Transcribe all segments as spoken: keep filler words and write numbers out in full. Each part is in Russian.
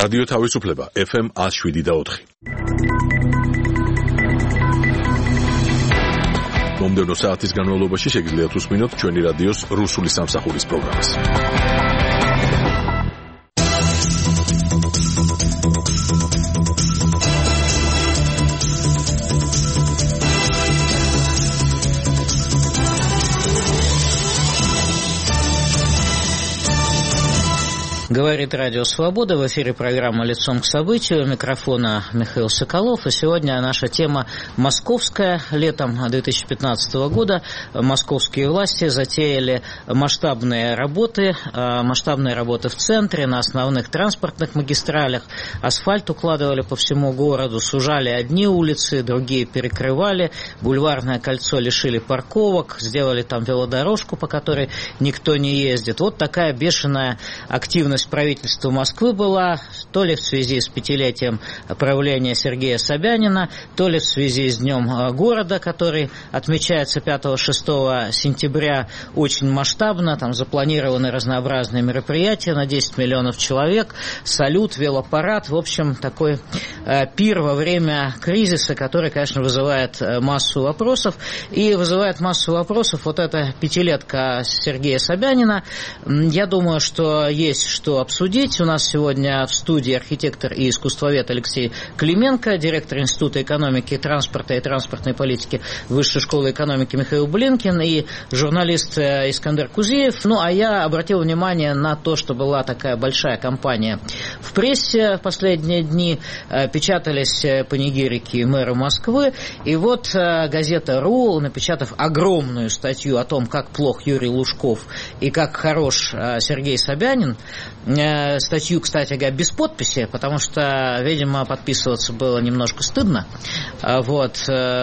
რადიო თავისუფლება ეფ ემ one oh seven და four. მომდევნო საათის განმავლობაში შეგიძლიათ უსმინოთ ჩვენი რადიოს რუსული სამსახურის პროგრამას. Говорит Радио Свобода, в эфире программа «Лицом к событию», у микрофона Михаил Соколов, и сегодня наша тема московская. Летом две тысячи пятнадцатого года московские власти затеяли масштабные работы, масштабные работы в центре, на основных транспортных магистралях, асфальт укладывали по всему городу, сужали одни улицы, другие перекрывали, бульварное кольцо лишили парковок, сделали там велодорожку, по которой никто не ездит. Вот такая бешеная активность правительства Москвы была, то ли в связи с пятилетием правления Сергея Собянина, то ли в связи с Днем города, который отмечается пятого-шестого сентября очень масштабно. Там запланированы разнообразные мероприятия на десять миллионов человек, салют, велопарад. В общем, такой э, пир во время кризиса, который, конечно, вызывает массу вопросов. И вызывает массу вопросов вот эта пятилетка Сергея Собянина. Я думаю, что есть что обсудить. У нас сегодня в студии архитектор и искусствовед Алексей Клименко, директор Института экономики, транспорта и транспортной политики Высшей школы экономики Михаил Блинкин и журналист Искандер Кузиев. Ну, а я обратил внимание на то, что была такая большая кампания в прессе в последние дни. Печатались панигирики мэра Москвы. И вот газета «Ру», напечатав огромную статью о том, как плох Юрий Лужков и как хорош Сергей Собянин, статью, кстати говоря, без подписи, потому что, видимо, подписываться было немножко стыдно. Вот,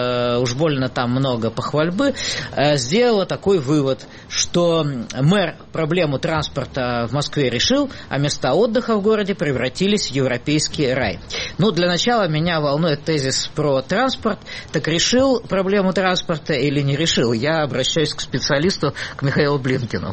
уж больно там много похвальбы. Сделала такой вывод, что мэр проблему транспорта в Москве решил, а места отдыха в городе превратились в европейский рай. Ну, для начала меня волнует тезис про транспорт. Так решил проблему транспорта или не решил? Я обращаюсь к специалисту, к Михаилу Блинкину.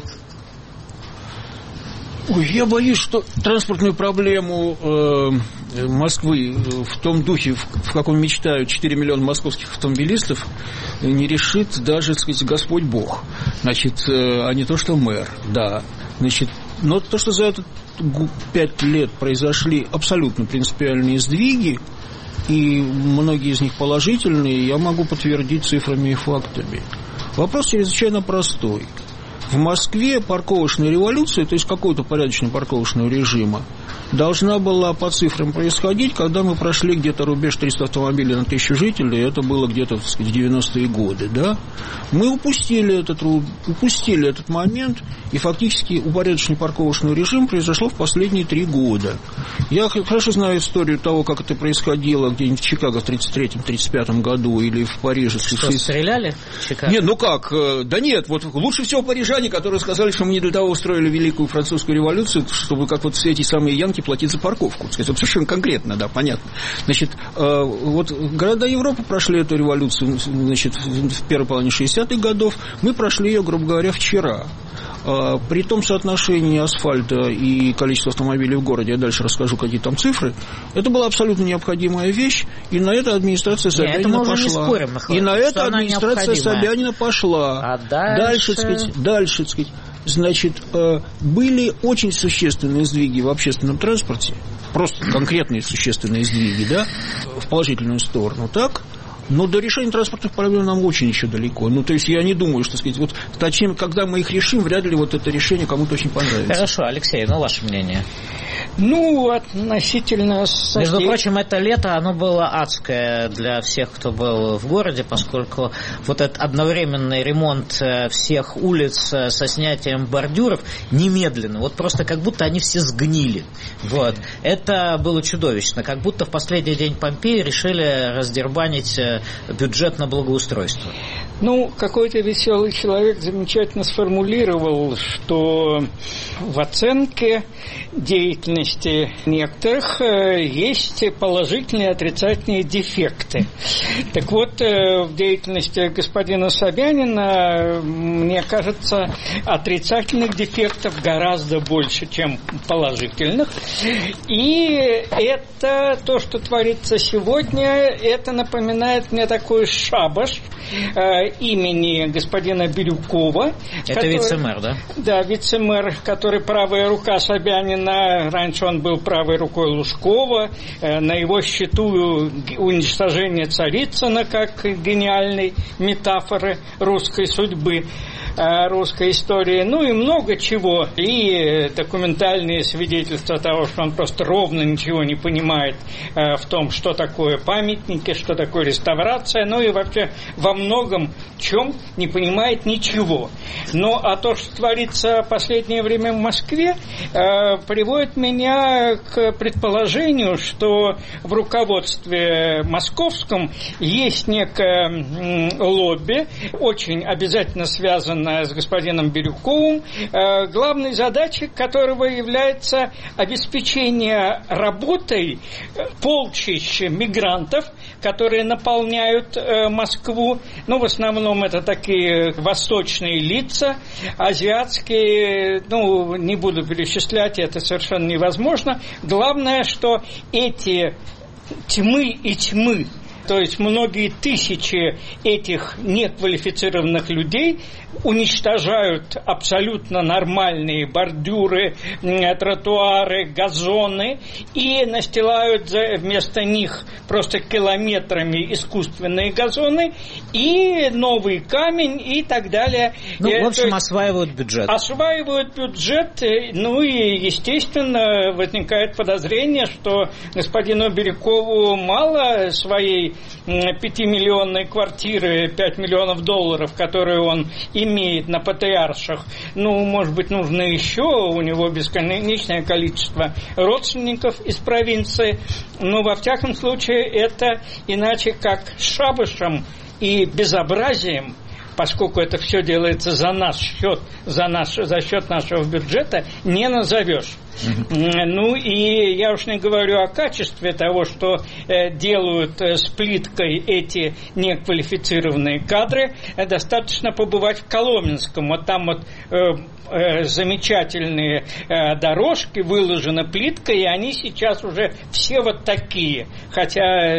Ой, я боюсь, что транспортную проблему э, Москвы в том духе, в, в каком мечтают четыре миллиона московских автомобилистов, не решит даже, так сказать, Господь Бог. Значит, э, а не то, что мэр, да. Значит, но то, что за этот пять лет произошли абсолютно принципиальные сдвиги, и многие из них положительные, я могу подтвердить цифрами и фактами. Вопрос чрезвычайно простой. В Москве парковочная революция, то есть какого-то порядочного парковочного режима, должна была по цифрам происходить, когда мы прошли где-то рубеж триста автомобилей на тысячу жителей, это было где-то, так сказать, в девяностые годы, да? Мы упустили этот, упустили этот момент, и фактически упорядоченный парковочный режим произошло в последние три года. Я хорошо знаю историю того, как это происходило где-нибудь в Чикаго в тридцать третьем — тридцать пятом году или в Париже. Что, стреляли в Чикаго? Нет, ну как? Да нет, вот лучше всего парижане, которые сказали, что мы не для того устроили Великую Французскую революцию, чтобы, как вот все эти самые янки, платить за парковку. Сказать, вот совершенно конкретно, да, понятно. Значит, э, вот города Европы прошли эту революцию, значит, в первой половине шестидесятых годов, мы прошли ее, грубо говоря, вчера. Э, при том соотношении асфальта и количества автомобилей в городе, я дальше расскажу, какие там цифры, это была абсолютно необходимая вещь, и на это администрация Собянина Нет, пошла. Спорим, и на это администрация Собянина пошла. А дальше... Дальше, так сказать, дальше, так сказать, значит, были очень существенные сдвиги в общественном транспорте, просто конкретные существенные сдвиги, да, в положительную сторону, так? Но до решения транспортных проблем нам очень еще далеко. Ну, то есть, я не думаю, что, так сказать, вот, точнее, когда мы их решим, вряд ли вот это решение кому-то очень понравится. Хорошо, Алексей, ну, ваше мнение? Ну, относительно... Между прочим, это лето, оно было адское для всех, кто был в городе, поскольку вот этот одновременный ремонт всех улиц со снятием бордюров немедленно, вот просто как будто они все сгнили. Вот. Это было чудовищно, как будто в последний день Помпеи решили раздербанить бюджет на благоустройство. Ну, какой-то веселый человек замечательно сформулировал, что в оценке деятельности некоторых есть положительные и отрицательные дефекты. Так вот, в деятельности господина Собянина, мне кажется, отрицательных дефектов гораздо больше, чем положительных. И это то, что творится сегодня, это напоминает мне такой шабаш имени господина Бирюкова. Это который, вице-мэр, да? Да, вице-мэр, который правая рука Собянина. Раньше он был правой рукой Лужкова. На его счету уничтожение Царицына как гениальной метафоры русской судьбы, русской истории, ну и много чего, и документальные свидетельства того, что он просто ровно ничего не понимает в том, что такое памятники, что такое реставрация, ну и вообще во многом чем не понимает ничего. Ну а то, что творится в последнее время в Москве, приводит меня к предположению, что в руководстве московском есть некое лобби, очень обязательно связанное с господином Бирюковым, главной задачей которого является обеспечение работой полчищ мигрантов, которые наполняют Москву. Ну, в основном это такие восточные лица, азиатские, ну, не буду перечислять, это совершенно невозможно. Главное, что эти тьмы и тьмы, то есть многие тысячи этих неквалифицированных людей уничтожают абсолютно нормальные бордюры, тротуары, газоны и настилают вместо них просто километрами искусственные газоны и новый камень и так далее. Ну, в общем, осваивают бюджет. Осваивают бюджет, ну и, естественно, возникает подозрение, что господину Бирюкову мало своей пятимиллионной квартиры, пять миллионов долларов, которые он имеет на Патриарших. Ну, может быть, нужно еще, у него бесконечное количество родственников из провинции. Но, во всяком случае, это иначе как шабашем и безобразием, поскольку это все делается за наш счет, за, наш, за счет нашего бюджета, не назовешь. Mm-hmm. Ну и я уж не говорю о качестве того, что э, делают э, с плиткой эти неквалифицированные кадры. Э, достаточно побывать в Коломенском. Вот там вот э, э, замечательные э, дорожки выложены плиткой, и они сейчас уже все вот такие. Хотя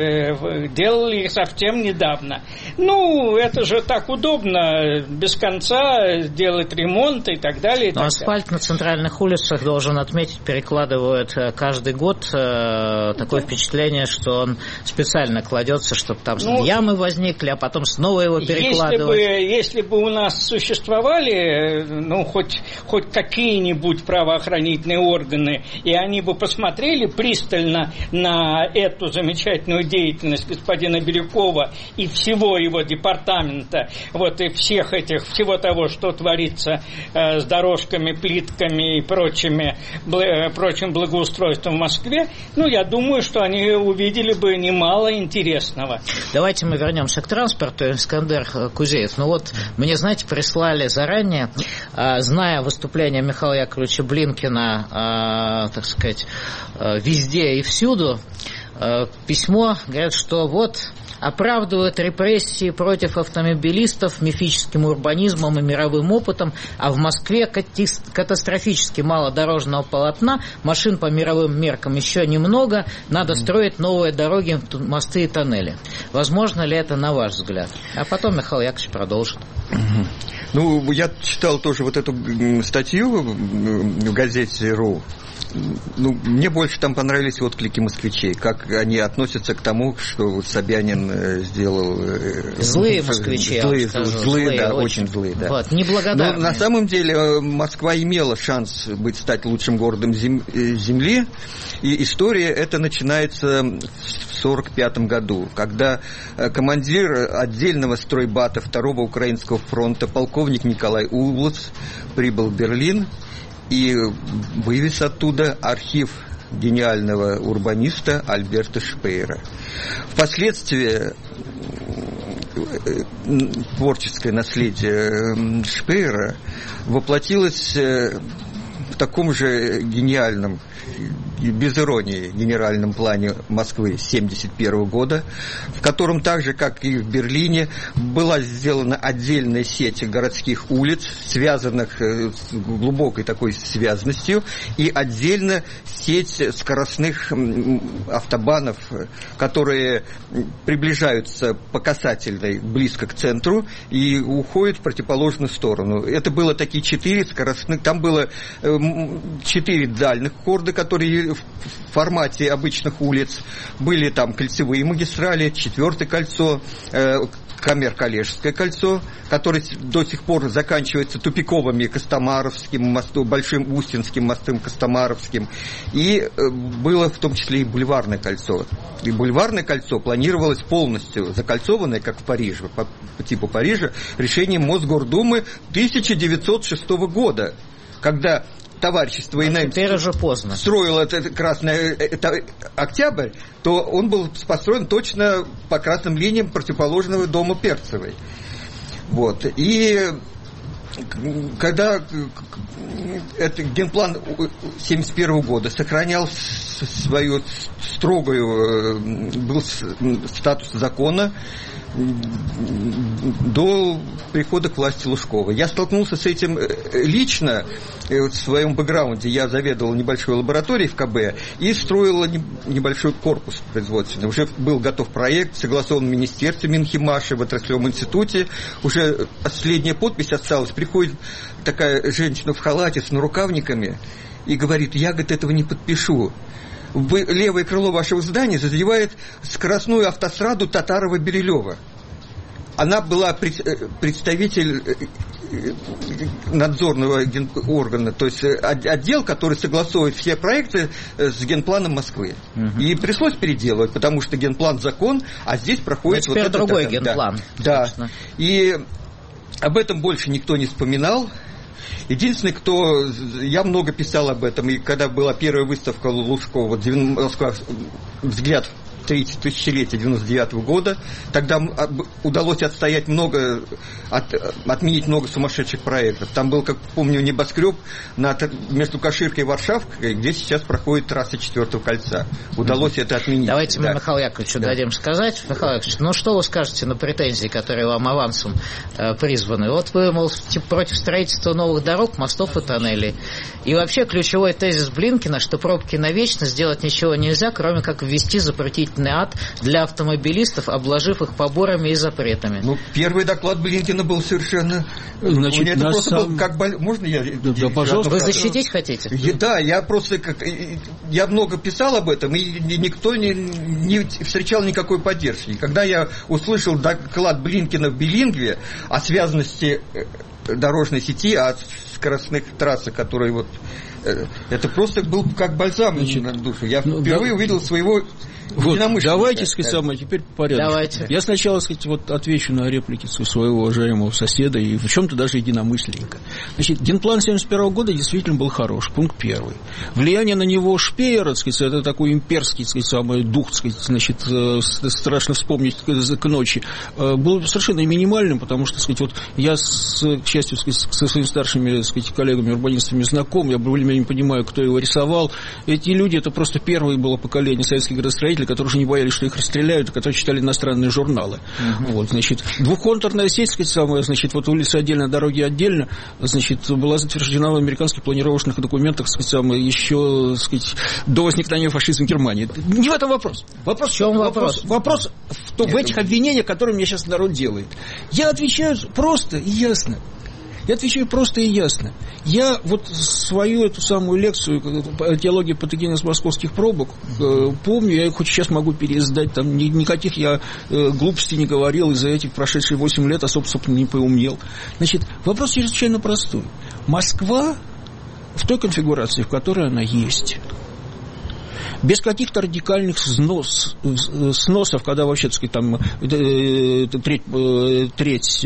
э, делали их совсем недавно. Ну, это же так удобно, без конца делать ремонт и так далее. И Но так асфальт далее. На центральных улицах, должен отметить, перекладывают каждый год. Такое впечатление, что он специально кладется, чтобы там ну, ямы возникли, а потом снова его перекладывать. Если бы, если бы у нас существовали ну, хоть, хоть какие-нибудь правоохранительные органы, и они бы посмотрели пристально на эту замечательную деятельность господина Бирюкова и всего его департамента, вот, и всех этих, всего того, что творится э, с дорожками, плитками и прочими прочим благоустройством в Москве, ну, я думаю, что они увидели бы немало интересного. Давайте мы вернемся к транспорту. Искандер Кузеев. Ну вот, мне, знаете, прислали заранее, зная выступление Михаила Яковлевича Блинкина, так сказать, везде и всюду, письмо, говорят, что вот оправдывают репрессии против автомобилистов мифическим урбанизмом и мировым опытом, а в Москве катастрофически мало дорожного полотна, машин по мировым меркам еще немного, надо строить новые дороги, мосты и тоннели. Возможно ли это, на ваш взгляд? А потом Михаил Яковлевич продолжит. Ну, я читал тоже вот эту статью в газете «Ру». Ну, мне больше там понравились отклики москвичей, как они относятся к тому, что Собянин сделал. Злые москвичи, злые, я скажу, злые, злые, да, очень, очень злые, да. Вот, неблагодарные. Но на самом деле Москва имела шанс быть, стать лучшим городом зем, Земли, и история эта начинается в сорок пятом году, когда командир отдельного стройбата второго Украинского фронта, полковник Николай Улус, прибыл в Берлин и вывез оттуда архив гениального урбаниста Альберта Шпеера. Впоследствии творческое наследие Шпеера воплотилось в таком же гениальном, без иронии, генеральном плане Москвы семьдесят первого года, в котором так же, как и в Берлине, была сделана отдельная сеть городских улиц, связанных с глубокой такой связностью, и отдельно сеть скоростных автобанов, которые приближаются по касательной близко к центру и уходят в противоположную сторону. Это было такие четыре скоростных, там было четыре дальних хорда, которые в формате обычных улиц, были там кольцевые магистрали, четвертое кольцо, Камер-Калежское кольцо, которое до сих пор заканчивается тупиковыми Костомаровским мостом, Большим Устинским мостом Костомаровским, и было в том числе и Бульварное кольцо. И Бульварное кольцо планировалось полностью закольцованное, как в Париже, по, по типу Парижа, решением Мосгордумы тысяча девятьсот шестого года, когда товарищество а ИНМ теперь уже поздно. Строило это Красный это Октябрь, то он был построен точно по красным линиям противоположного дома Перцевой. Вот. И когда этот генплан семьдесят первого года сохранял свою строгую был статус закона до прихода к власти Лужкова. Я столкнулся с этим лично в своем бэкграунде. Я заведовал небольшой лабораторией в ка бэ и строил небольшой корпус производственный. Уже был готов проект, согласован в министерстве Минхимаши, в отраслевом институте. Уже последняя подпись осталась. Приходит такая женщина в халате с нарукавниками и говорит: я, говорит, этого не подпишу. Левое крыло вашего здания задевает скоростную автостраду Татарова-Бирилева. Она была представитель надзорного органа, то есть отдел, который согласует все проекты с генпланом Москвы. Угу. И пришлось переделывать, потому что генплан закон, а здесь проходит вот это другой это, генплан. Да, да. И об этом больше никто не вспоминал. Единственный, кто... Я много писал об этом, и когда была первая выставка Лужкова, вот, Москва, взгляд тридцать тысячелетия девяносто девятого года, тогда удалось отстоять много, от, отменить много сумасшедших проектов. Там был, как помню, небоскреб на, между Каширкой и Варшавкой, где сейчас проходит трасса четвертого кольца. Удалось mm-hmm. это отменить. Давайте да. мы Михаилу Яковлевичу да. дадим сказать. Михаил Яковлевич, ну что вы скажете на претензии, которые вам авансом э, призваны? Вот вы, мол, типа, против строительства новых дорог, мостов и тоннелей. И вообще ключевой тезис Блинкина, что пробки навечно, сделать ничего нельзя, кроме как ввести запретительный ад для автомобилистов, обложив их поборами и запретами. Ну, первый доклад Блинкина был совершенно... Значит, это просто сам... был как... Можно я... Да, да, пожалуйста. Вы защитить хотите? Я, да, я просто... Как, я много писал об этом, и никто не, не встречал никакой поддержки. Когда я услышал доклад Блинкина в билингве о связанности дорожной сети, о скоростных трассах, которые вот... Это просто был как бальзам на душу. Я ну, впервые да, увидел своего вот, давайте, сказать, самое, теперь по порядку. Давайте. Я сначала, сказать, вот отвечу на реплики своего уважаемого соседа и в чем-то даже единомышленника. Значит, генплан семьдесят первого года действительно был хорош, пункт первый. Влияние на него Шпеера, сказать, это такой имперский, сказать, самый дух, сказать, значит, страшно вспомнить к ночи, был совершенно минимальным, потому что, сказать, вот я, с, к счастью, сказать, со своими старшими, сказать, коллегами-урбанистами знаком, я более-менее не понимаю, кто его рисовал. Эти люди, это просто первое было поколение советских градостроителей, которые уже не боялись, что их расстреляют, которые читали иностранные журналы. Uh-huh. Вот, значит, двухконтурная сеть, сказать, самая, значит, вот улицы отдельно, дороги отдельно, значит, была затверждена в американских планировочных документах, сказать, самое, еще, сказать, до возникновения фашизма в Германии. Не в этом вопрос. Вопрос в чем вопрос? Вопрос, вопрос в, том, в этих обвинениях, которые мне сейчас народ делает. Я отвечаю просто и ясно. Я отвечаю просто и ясно. Я вот свою эту самую лекцию «Теология патогенез московских пробок» э, помню, я хоть сейчас могу переиздать, там ни, никаких я э, глупостей не говорил, и за этих прошедшие восемь лет особо, собственно, не поумнел. Значит, вопрос чрезвычайно простой. Москва в той конфигурации, в которой она есть, без каких-то радикальных снос, сносов, когда вообще, так сказать, там треть, треть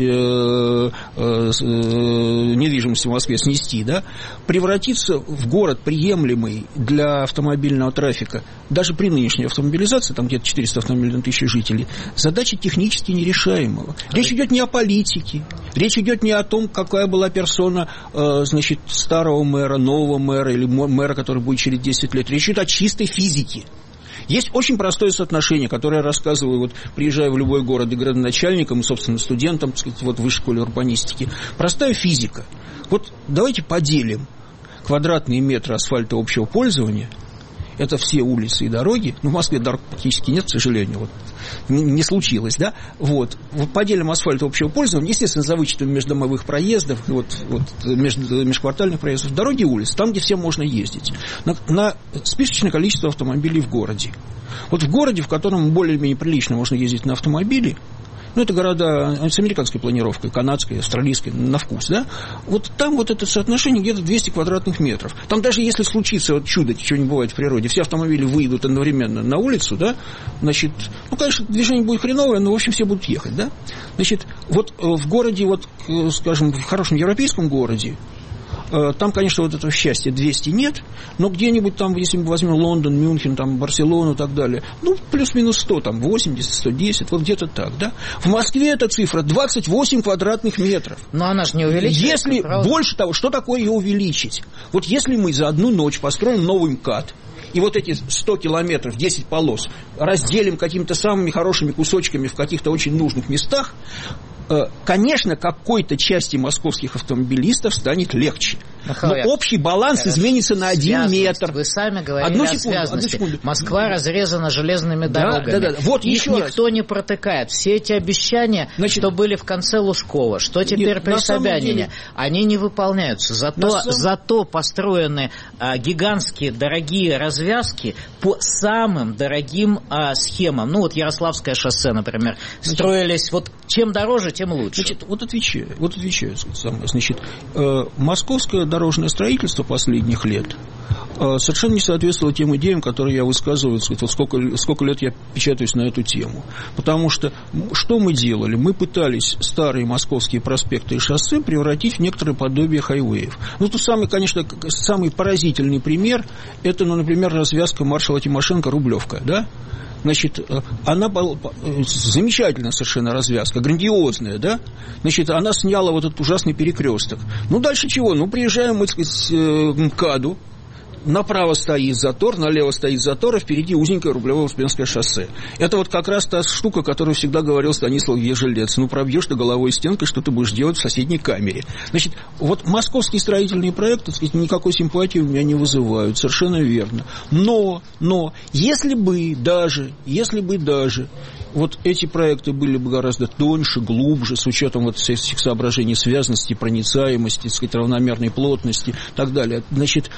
недвижимости в Москве снести, да, превратиться в город, приемлемый для автомобильного трафика, даже при нынешней автомобилизации, там где-то четыреста автомобилей на тысячу жителей, задача технически нерешаемая. Речь идет не о политике, речь идет не о том, какая была персона, значит, старого мэра, нового мэра или мэра, который будет через десять лет. Речь идет о чистой физике. Есть очень простое соотношение, которое я рассказываю, вот, приезжая в любой город и градоначальникам, и, собственно, студентам, так сказать, вот, в высшей школе урбанистики. Простая физика. Вот давайте поделим квадратные метры асфальта общего пользования. Это все улицы и дороги. Ну, в Москве дорог практически нет, к сожалению. Вот. Не, не случилось, да? Вот. Вот поделим асфальт общего пользования, естественно, за вычетом междомовых проездов, вот, вот, между, межквартальных проездов, дороги и улицы, там, где всем можно ездить. На, на списочное количество автомобилей в городе. Вот в городе, в котором более-менее прилично можно ездить на автомобиле, ну, это города с американской планировкой, канадской, австралийской, на вкус, да? Вот там вот это соотношение где-то двести квадратных метров. Там даже если случится вот чудо, чего не бывает в природе, все автомобили выйдут одновременно на улицу, да? Значит, ну, конечно, движение будет хреновое, но, в общем, все будут ехать, да? Значит, вот в городе, вот, скажем, в хорошем европейском городе, там, конечно, вот этого счастья двести нет, но где-нибудь там, если мы возьмем Лондон, Мюнхен, там, Барселону и так далее, ну, плюс-минус сто, там, восемьдесят, сто десять, вот где-то так, да? В Москве эта цифра двадцать восемь квадратных метров. Но она же не увеличится. Если, правда? Больше того, что такое ее увеличить? Вот если мы за одну ночь построим новый МКАД, и вот эти сто километров, десять полос разделим какими-то самыми хорошими кусочками в каких-то очень нужных местах, конечно, какой-то части московских автомобилистов станет легче. Но общий баланс изменится на один метр. Вы сами говорили одну секунду, о связности. Одну секунду. Москва разрезана железными дорогами. Да, да, да. Вот их еще никто раз. не протыкает. Все эти обещания, Значит, что были в конце Лужкова, что теперь нет, при Собянине, деле... они не выполняются. Зато, самом... зато построены а, гигантские дорогие развязки по самым дорогим а, схемам. Ну, вот Ярославское шоссе, например, Значит, строились вот чем дороже, тем лучше. Значит, вот отвечаю, вот отвечаю, значит, э, московское дорожное строительство последних лет э, совершенно не соответствовало тем идеям, которые я высказываю, сказать, вот сколько, сколько лет я печатаюсь на эту тему. Потому что что мы делали? Мы пытались старые московские проспекты и шоссе превратить в некоторое подобие хайвеев. Ну, тут самый, конечно, самый поразительный пример, это, ну, например, развязка маршала Тимошенко-Рублевка, да? Значит, она была замечательная совершенно развязка, грандиозная, да? Значит, она сняла вот этот ужасный перекресток. Ну, дальше чего? Ну, приезжаем мы, так сказать, к МКАДу, направо стоит затор, налево стоит затор, а впереди узенькое Рублево-Успенское шоссе. Это вот как раз та штука, которую всегда говорил Станислав Ежелец. Ну, пробьешь ты головой стенкой, что ты будешь делать в соседней камере. Значит, вот московские строительные проекты, так сказать, никакой симпатии у меня не вызывают, совершенно верно. Но, но, если бы даже, если бы даже вот эти проекты были бы гораздо тоньше, глубже, с учетом вот этих соображений связности, проницаемости, так сказать, равномерной плотности и так далее, значит,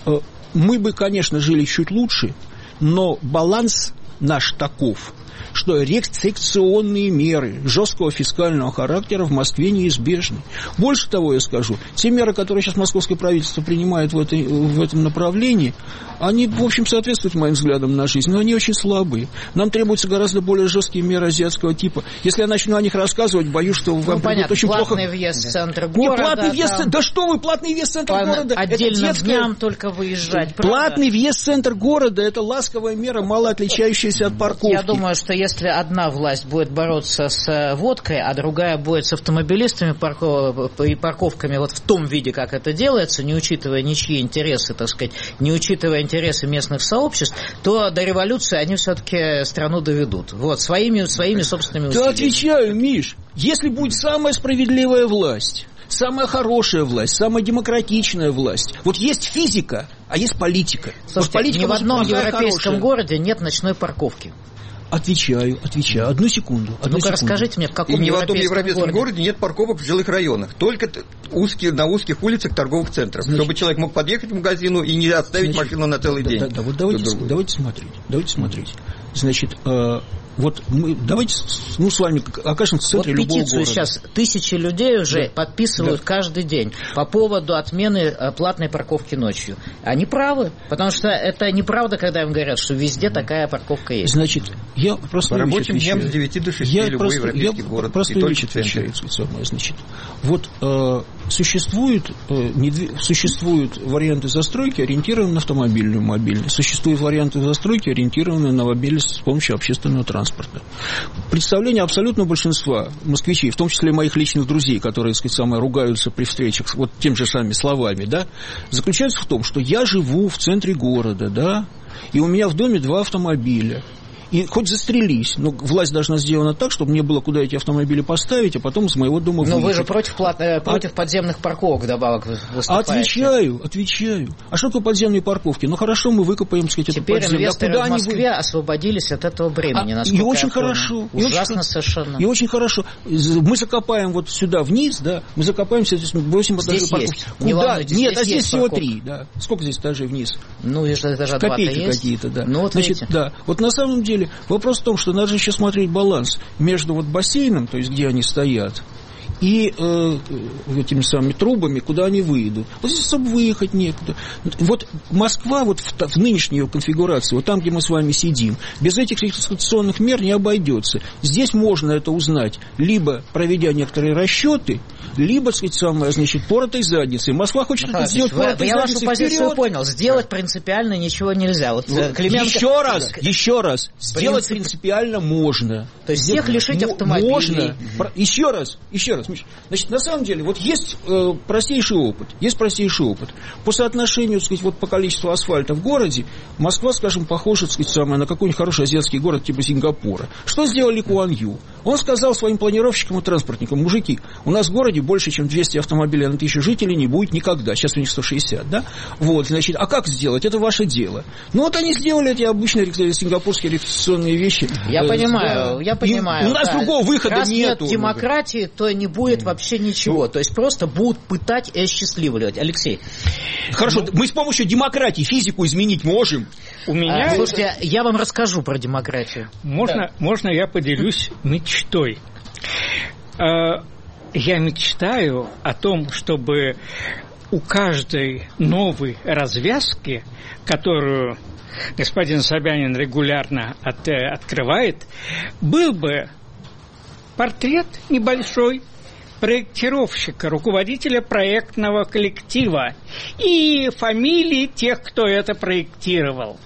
мы бы, конечно, жили чуть лучше, но баланс наш таков, что рестрикционные меры жесткого фискального характера в Москве неизбежны. Больше того, я скажу, те меры, которые сейчас московское правительство принимает в, этой, в этом направлении, они, в общем, соответствуют моим взглядам на жизнь, но они очень слабые. Нам требуются гораздо более жесткие меры азиатского типа. Если я начну о них рассказывать, боюсь, что вам ну, будет очень плохо. Платный въезд в центр города. Не, платный въезд, там... да что вы, платный въезд в центр По города. Отдельным дням только выезжать, правда? Платный въезд в центр города – это ласковая мера, мало отличающаяся от парковки. Я думаю, что если одна власть будет бороться с водкой, а другая будет с автомобилистами парков... и парковками вот в том виде, как это делается, не учитывая ничьи интересы, так сказать, не учитывая интересы местных сообществ, то до революции они все-таки страну доведут. Вот, своими, своими собственными усилиями. Да отвечаю, Миш, если будет самая справедливая власть, самая хорошая власть, самая демократичная власть. Вот есть физика, а есть политика. Слушайте, вот политика ни в одном европейском хорошая. городе нет ночной парковки. Отвечаю, отвечаю. Одну секунду. Одну Ну-ка секунду. расскажите мне, в каком И ни в одном европейском, европейском городе? городе нет парковок в жилых районах. Только узкие, на узких улицах торговых центров. Значит, чтобы человек мог подъехать к магазину и не оставить значит, машину на целый да, день. Да, да, вот давайте, давайте смотреть. Давайте смотреть. Значит, э, Вот мы давайте ну, с вами окажемся в центре вот любого петицию города. сейчас тысячи людей уже да. подписывают да. каждый день по поводу отмены платной парковки ночью. Они правы, потому что это неправда, когда им говорят, что везде такая парковка есть. Значит, я просто по рабочим дням с девяти до шести я любой просто, европейский я город. Просто вещь отвечаю. Значит, вот э, существуют, э, недв... существуют варианты застройки, ориентированные на автомобильную мобильность. Существуют варианты застройки, ориентированные на мобильность с помощью общественного транспорта. Представление абсолютного большинства москвичей, в том числе моих личных друзей, которые, так сказать, самые ругаются при встречах вот тем же самыми словами, да, заключается в том, что я живу в центре города, да, и у меня в доме два автомобиля. И хоть застрелись, но власть должна сделана так, чтобы мне было куда эти автомобили поставить, а потом из моего дома выехать. Но вы же против, плат... а... против подземных парковок вдобавок выступаете. Отвечаю, отвечаю. А что такое подземные парковки? Ну хорошо, мы выкопаем, так сказать, теперь эту подземную. Теперь инвесторы в Москве они... освободились от этого бремени, а, насколько и очень я хорошо. Ужасно и очень, совершенно. И очень хорошо. Мы закопаем вот сюда вниз, да, мы закопаемся, здесь бросим этажей парковки. Куда? Не волнуйтесь, Нет, здесь а здесь всего парковка. три, да. Сколько здесь этажей вниз? Ну, если этажа два-то есть. Копейки какие-то, да. Ну, вот значит, видите. да. Вот на самом деле вопрос в том, что надо еще смотреть баланс между вот бассейном, то есть где они стоят, и э, этими самыми трубами, куда они выйдут. Вот здесь особо выехать некуда. Вот Москва вот в, в нынешней ее конфигурации, вот там, где мы с вами сидим, без этих эксплуатационных мер не обойдется. Здесь можно это узнать, либо проведя некоторые расчеты, либо, так сказать, самое, значит, поротой задницей. Москва хочет Михаил это сделать поротой я задницей. Я вашу позицию вперед. понял. Сделать да. принципиально ничего нельзя. Вот, вот, Клименко... Еще раз, еще раз. Сделать Принцип... принципиально можно. То есть всех лишить автомобилей. Можно. Еще раз, еще раз. Значит, на самом деле, вот есть э, простейший опыт. Есть простейший опыт. По соотношению, так сказать, вот по количеству асфальта в городе, Москва, скажем, похожа, так сказать, самое, на какой-нибудь хороший азиатский город типа Сингапура. Что сделал Ли Куан Ю? Он сказал своим планировщикам и транспортникам: мужики, у нас в городе больше, чем двести автомобилей на тысячу жителей не будет никогда. Сейчас у них сто шестьдесят, да? Вот, значит, а как сделать? Это ваше дело. Ну, вот они сделали эти обычные сингапурские регистрационные вещи. Я э, понимаю, да. я понимаю. И у нас да. другого выхода Раз нету. Раз нет демократии, то не будет вообще ничего. Ну, то есть просто будут пытать и осчастливливать. Алексей. Хорошо, ну, мы с помощью демократии физику изменить можем. У меня... А, слушайте, я вам расскажу про демократию. Можно, да. можно я поделюсь мечтой? Я мечтаю о том, чтобы у каждой новой развязки, которую господин Собянин регулярно от, открывает, был бы портрет небольшой проектировщика, руководителя проектного коллектива и фамилии тех, кто это проектировал.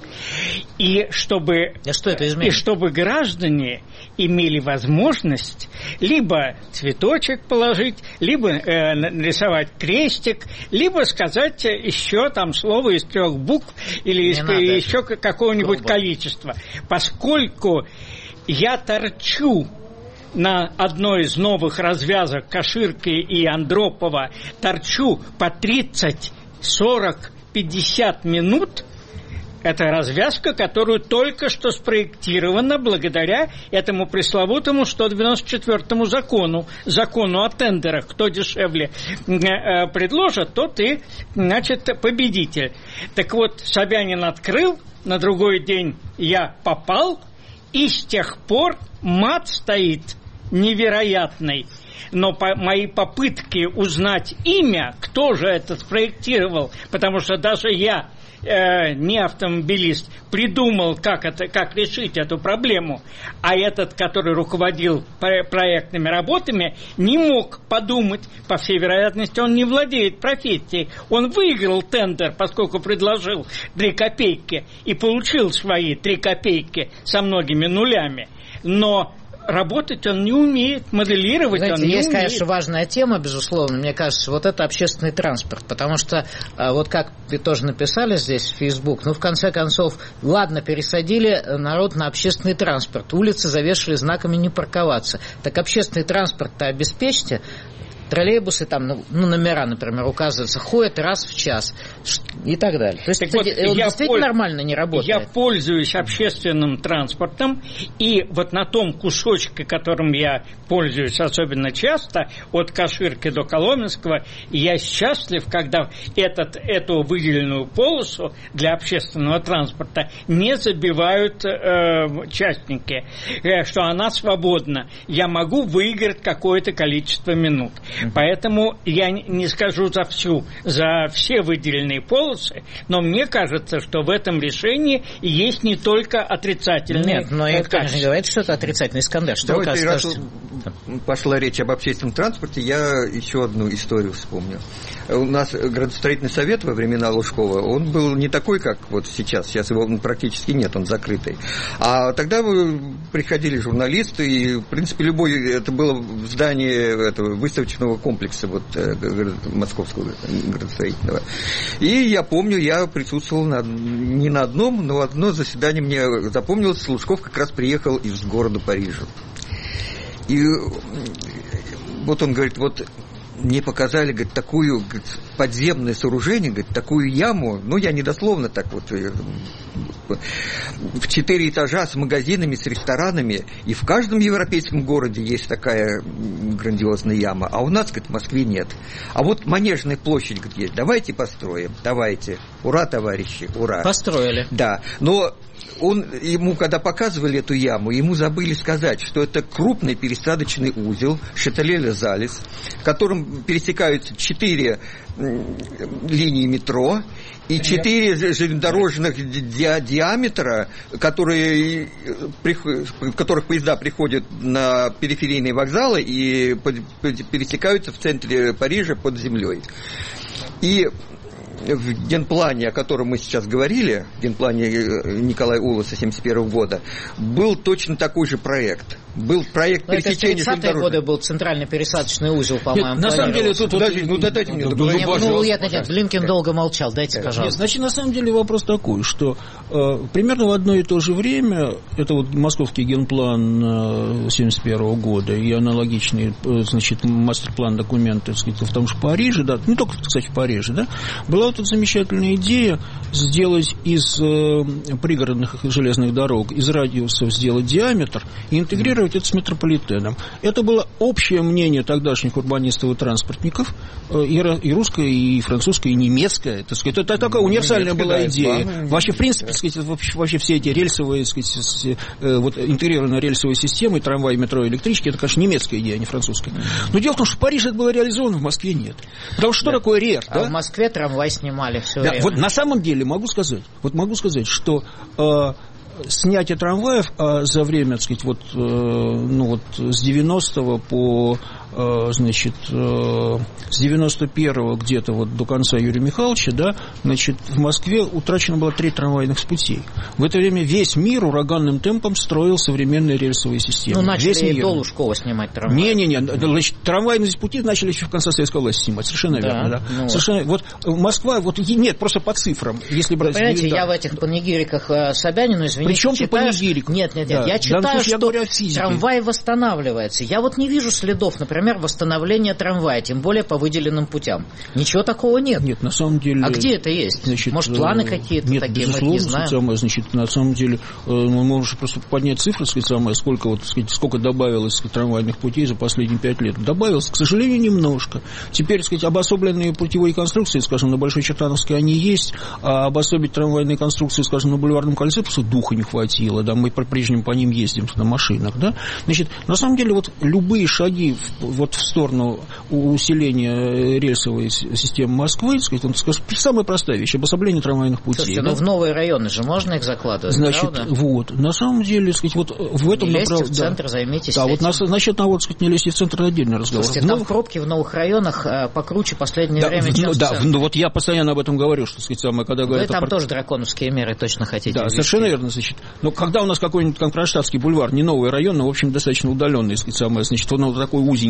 И чтобы, а что это изменит? И чтобы граждане имели возможность либо цветочек положить, либо э, нарисовать крестик, либо сказать еще там слово из трех букв или из, еще какого-нибудь грубо. количества. Поскольку я торчу на одной из новых развязок Каширки и Андропова, торчу по тридцать, сорок, пятьдесят минут. Это развязка, которую только что спроектирована благодаря этому пресловутому сто девяносто четвёртому закону, закону о тендерах. Кто дешевле предложит, тот и, значит, победитель. Так вот, Собянин открыл, на другой день я попал, и с тех пор мат стоит невероятный. Но по, мои попытки узнать имя, кто же это спроектировал, потому что даже я, э, не автомобилист, придумал, как, это, как решить эту проблему, а этот, который руководил проектными работами, не мог подумать. По всей вероятности, он не владеет профессией. Он выиграл тендер, поскольку предложил три копейки и получил свои три копейки со многими нулями. Но работать он не умеет, моделировать Знаете, он не есть, умеет. Есть, конечно, важная тема, безусловно, мне кажется, вот это общественный транспорт, потому что, вот как вы тоже написали здесь в Facebook, ну, в конце концов, ладно, пересадили народ на общественный транспорт, улицы завешали знаками «не парковаться», так общественный транспорт-то обеспечьте. троллейбусы, там, ну, номера, например, указываются, ходят раз в час и так далее. То есть так это, вот, он действительно пол... нормально не работает. Я пользуюсь общественным транспортом, и вот на том кусочке, которым я пользуюсь особенно часто, от Каширки до Коломенского, я счастлив, когда этот, эту выделенную полосу для общественного транспорта не забивают э, частники, э, что она свободна. Я могу выиграть какое-то количество минут. Mm-hmm. Поэтому я не скажу за всю, за все выделенные полосы, но мне кажется, что в этом решении есть не только отрицательные. Нет, но никто не говорит, что это отрицательный скандал. Что Давайте, вы скажете? Пошла речь об общественном транспорте, я еще одну историю вспомню. У нас градостроительный совет во времена Лужкова, он был не такой, как вот сейчас. Сейчас его практически нет, он закрытый. А тогда приходили журналисты, и, в принципе, любой... Это было в здании этого выставочного комплекса вот, московского градостроительного. И я помню, я присутствовал на, не на одном, но одно заседание мне запомнилось. Лужков как раз приехал из города Парижа. И вот он говорит, вот мне показали, говорит, такую говорит, подземное сооружение, говорит, такую яму, ну, я недословно так вот, в четыре этажа с магазинами, с ресторанами, и в каждом европейском городе есть такая грандиозная яма, а у нас, говорит, в Москве нет. А вот Манежная площадь, говорит, есть, давайте построим, давайте, ура, товарищи, ура. Построили. Да, но... Он, ему, когда показывали эту яму, ему забыли сказать, что это крупный пересадочный узел Шателе-Ле-Залис, в котором пересекаются четыре линии метро и четыре железнодорожных ди- диаметра, которые, в которых поезда приходят на периферийные вокзалы и пересекаются в центре Парижа под землей. И в генплане, о котором мы сейчас говорили, в генплане Николая Улоса семьдесят первого года, был точно такой же проект. Был проект но пересечения это в тридцатые годы был центральный пересадочный узел, по-моему. Нет, на самом деле, тут... Подожди, ну, дайте мне... Ну, ну, нет, нет, нет, Блинкен долго молчал, дайте, пожалуйста. Нет, значит, на самом деле вопрос такой, что э, примерно в одно и то же время, это вот московский генплан э, семьдесят первого года и аналогичный, э, значит, мастер-план документы, так сказать, в том же Париже, да, не только, кстати, в Париже, да, была вот эта замечательная идея сделать из э, пригородных железных дорог, из радиусов сделать диаметр и интегрировать это с метрополитеном. Это было общее мнение тогдашних урбанистов и транспортников, и русское, и французское, и немецкое. Так сказать, это такая универсальная была да, идея. да, вообще, в принципе, так сказать, вообще все эти рельсовые, так сказать, вот, интегрированная рельсовая система, трамвай, метро, электрички, это, конечно, немецкая идея, а не французская. Но дело в том, что в Париже это было реализовано, в Москве нет. Потому что да. Что такое РЕР? А да? в Москве трамвай снимали все да, время. Вот на самом деле могу сказать, вот могу сказать, что э, снятие трамваев а за время, так сказать, вот, э, ну вот с девяностого по, э, значит, э, с девяносто первого где-то вот до конца Юрия Михайловича, да, значит, в Москве утрачено было три трамвайных путей. В это время весь мир ураганным темпом строил современные рельсовые системы. Ну, начали весь мир. До Лужкова снимать трамвай. Не-не-не, значит, трамвайные пути начали еще в конце советской власти снимать, совершенно да, верно, да. Ну совершенно, вот Москва, вот нет, просто по цифрам, если брать... Понимаете, да. я в этих панигириках Собянину, извините, Причем читаю... Нет, нет, нет, да. я читаю, что я трамвай восстанавливается. Я вот не вижу следов, например, восстановления трамвая, тем более по выделенным путям. Ничего такого нет. Нет, на самом деле... А где это есть? Значит, может, планы какие-то нет, такие, мы их не знаем? Самое, значит, на самом деле, мы можем просто поднять цифры, сказать, самое, сколько, вот, сказать, сколько добавилось сказать, трамвайных путей за последние пять лет. Добавилось, к сожалению, немножко. Теперь, сказать, обособленные путевые конструкции, скажем, на Большой Чертановской они есть, а обособить трамвайные конструкции, скажем, на Бульварном кольце, просто духа не хватило, да, мы по-прежнему по ним ездим на машинах, да. Значит, на самом деле, вот любые шаги в, вот в сторону усиления рельсовой системы Москвы, сказать, он, скажем, самая простая вещь, обособление трамвайных путей. Слушайте, да? ну в новые районы же можно их закладывать, значит, правда? Вот, на самом деле, сказать, вот в этом не лезьте направ... в центр, да. займитесь да, этим. вот, на, значит, на, вот, сказать, не лезьте в центр, отдельный разговор. Слушайте, но... там пробки в новых районах покруче последнее да, время, в, чем ну, в да, центре. ну, вот я постоянно об этом говорю, что, сказать, самое, когда говорят... Вы там о... тоже драконовские меры точно хотите Да, ввести. совершенно верно, значит. Но когда у нас какой-нибудь Кронштадтский бульвар, не новый район, но, в общем, достаточно удаленный, сказать, самое, значит, он такой узенький,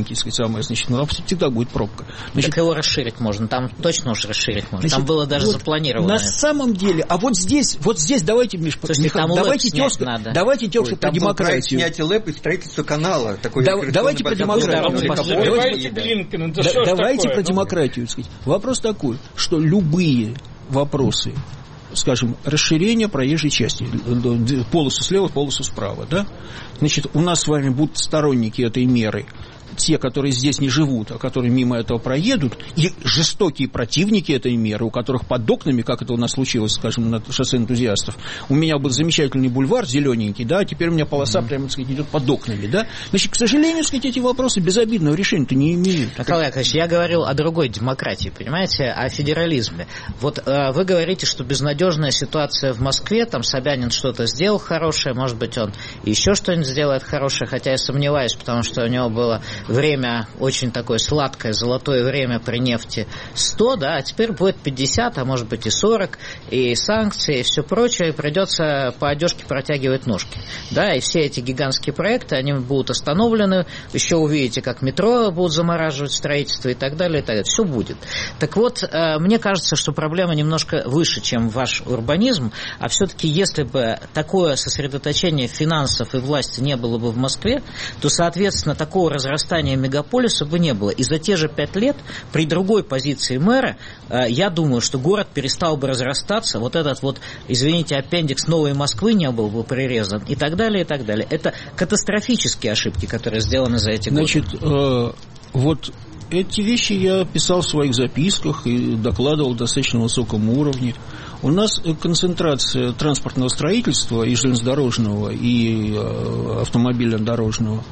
маленький, сказать, самое, значит, ну, там всегда будет пробка. Значит, так его расширить можно, там точно уже расширить можно. Значит, там было даже вот запланировано. На это. самом деле, а вот здесь, вот здесь давайте, Миш, Слушайте, Михаил, давайте тезка, надо. давайте тезка про демократию. Снятие ЛЭП и строительство канала. Такой да, давайте про демократию. Давайте, Блинкен, да, да, давайте такое, про ну? демократию. Сказать. Вопрос такой, что любые вопросы, скажем, расширение проезжей части, полосу слева, полосу справа, да? Значит, у нас с вами будут сторонники этой меры, те, которые здесь не живут, а которые мимо этого проедут, и жестокие противники этой меры, у которых под окнами, как это у нас случилось, скажем, на шоссе энтузиастов, у меня был замечательный бульвар зелененький, да, а теперь у меня полоса, mm-hmm. прямо, так сказать, идет под окнами, да. Значит, к сожалению, так сказать, эти вопросы безобидного решения-то не имеют. Николай Яковлевич, я говорил о другой демократии, понимаете, о федерализме. Вот э, вы говорите, что безнадежная ситуация в Москве, там Собянин что-то сделал хорошее, может быть, он еще что-нибудь сделает хорошее, хотя я сомневаюсь, потому что у него было время очень такое сладкое, золотое время при нефти сто, да, а теперь будет пятьдесят, а может быть и сорок, и санкции, и все прочее, и придется по одежке протягивать ножки, да, и все эти гигантские проекты, они будут остановлены, еще увидите, как метро будут замораживать строительство и так далее, и так далее, все будет. Так вот, мне кажется, что проблема немножко выше, чем ваш урбанизм, а все-таки если бы такое сосредоточение финансов и власти не было бы в Москве, то, соответственно, такого разрастания мегаполиса бы не было. И за те же пять лет при другой позиции мэра, я думаю, что город перестал бы разрастаться, вот этот вот, извините, аппендикс Новой Москвы не был бы прирезан и так далее, и так далее. Это катастрофические ошибки, которые сделаны за эти годы. Значит, э, вот эти вещи я писал в своих записках и докладывал в достаточно высоком уровне. У нас концентрация транспортного строительства и железнодорожного, и э, автомобильно-дорожного,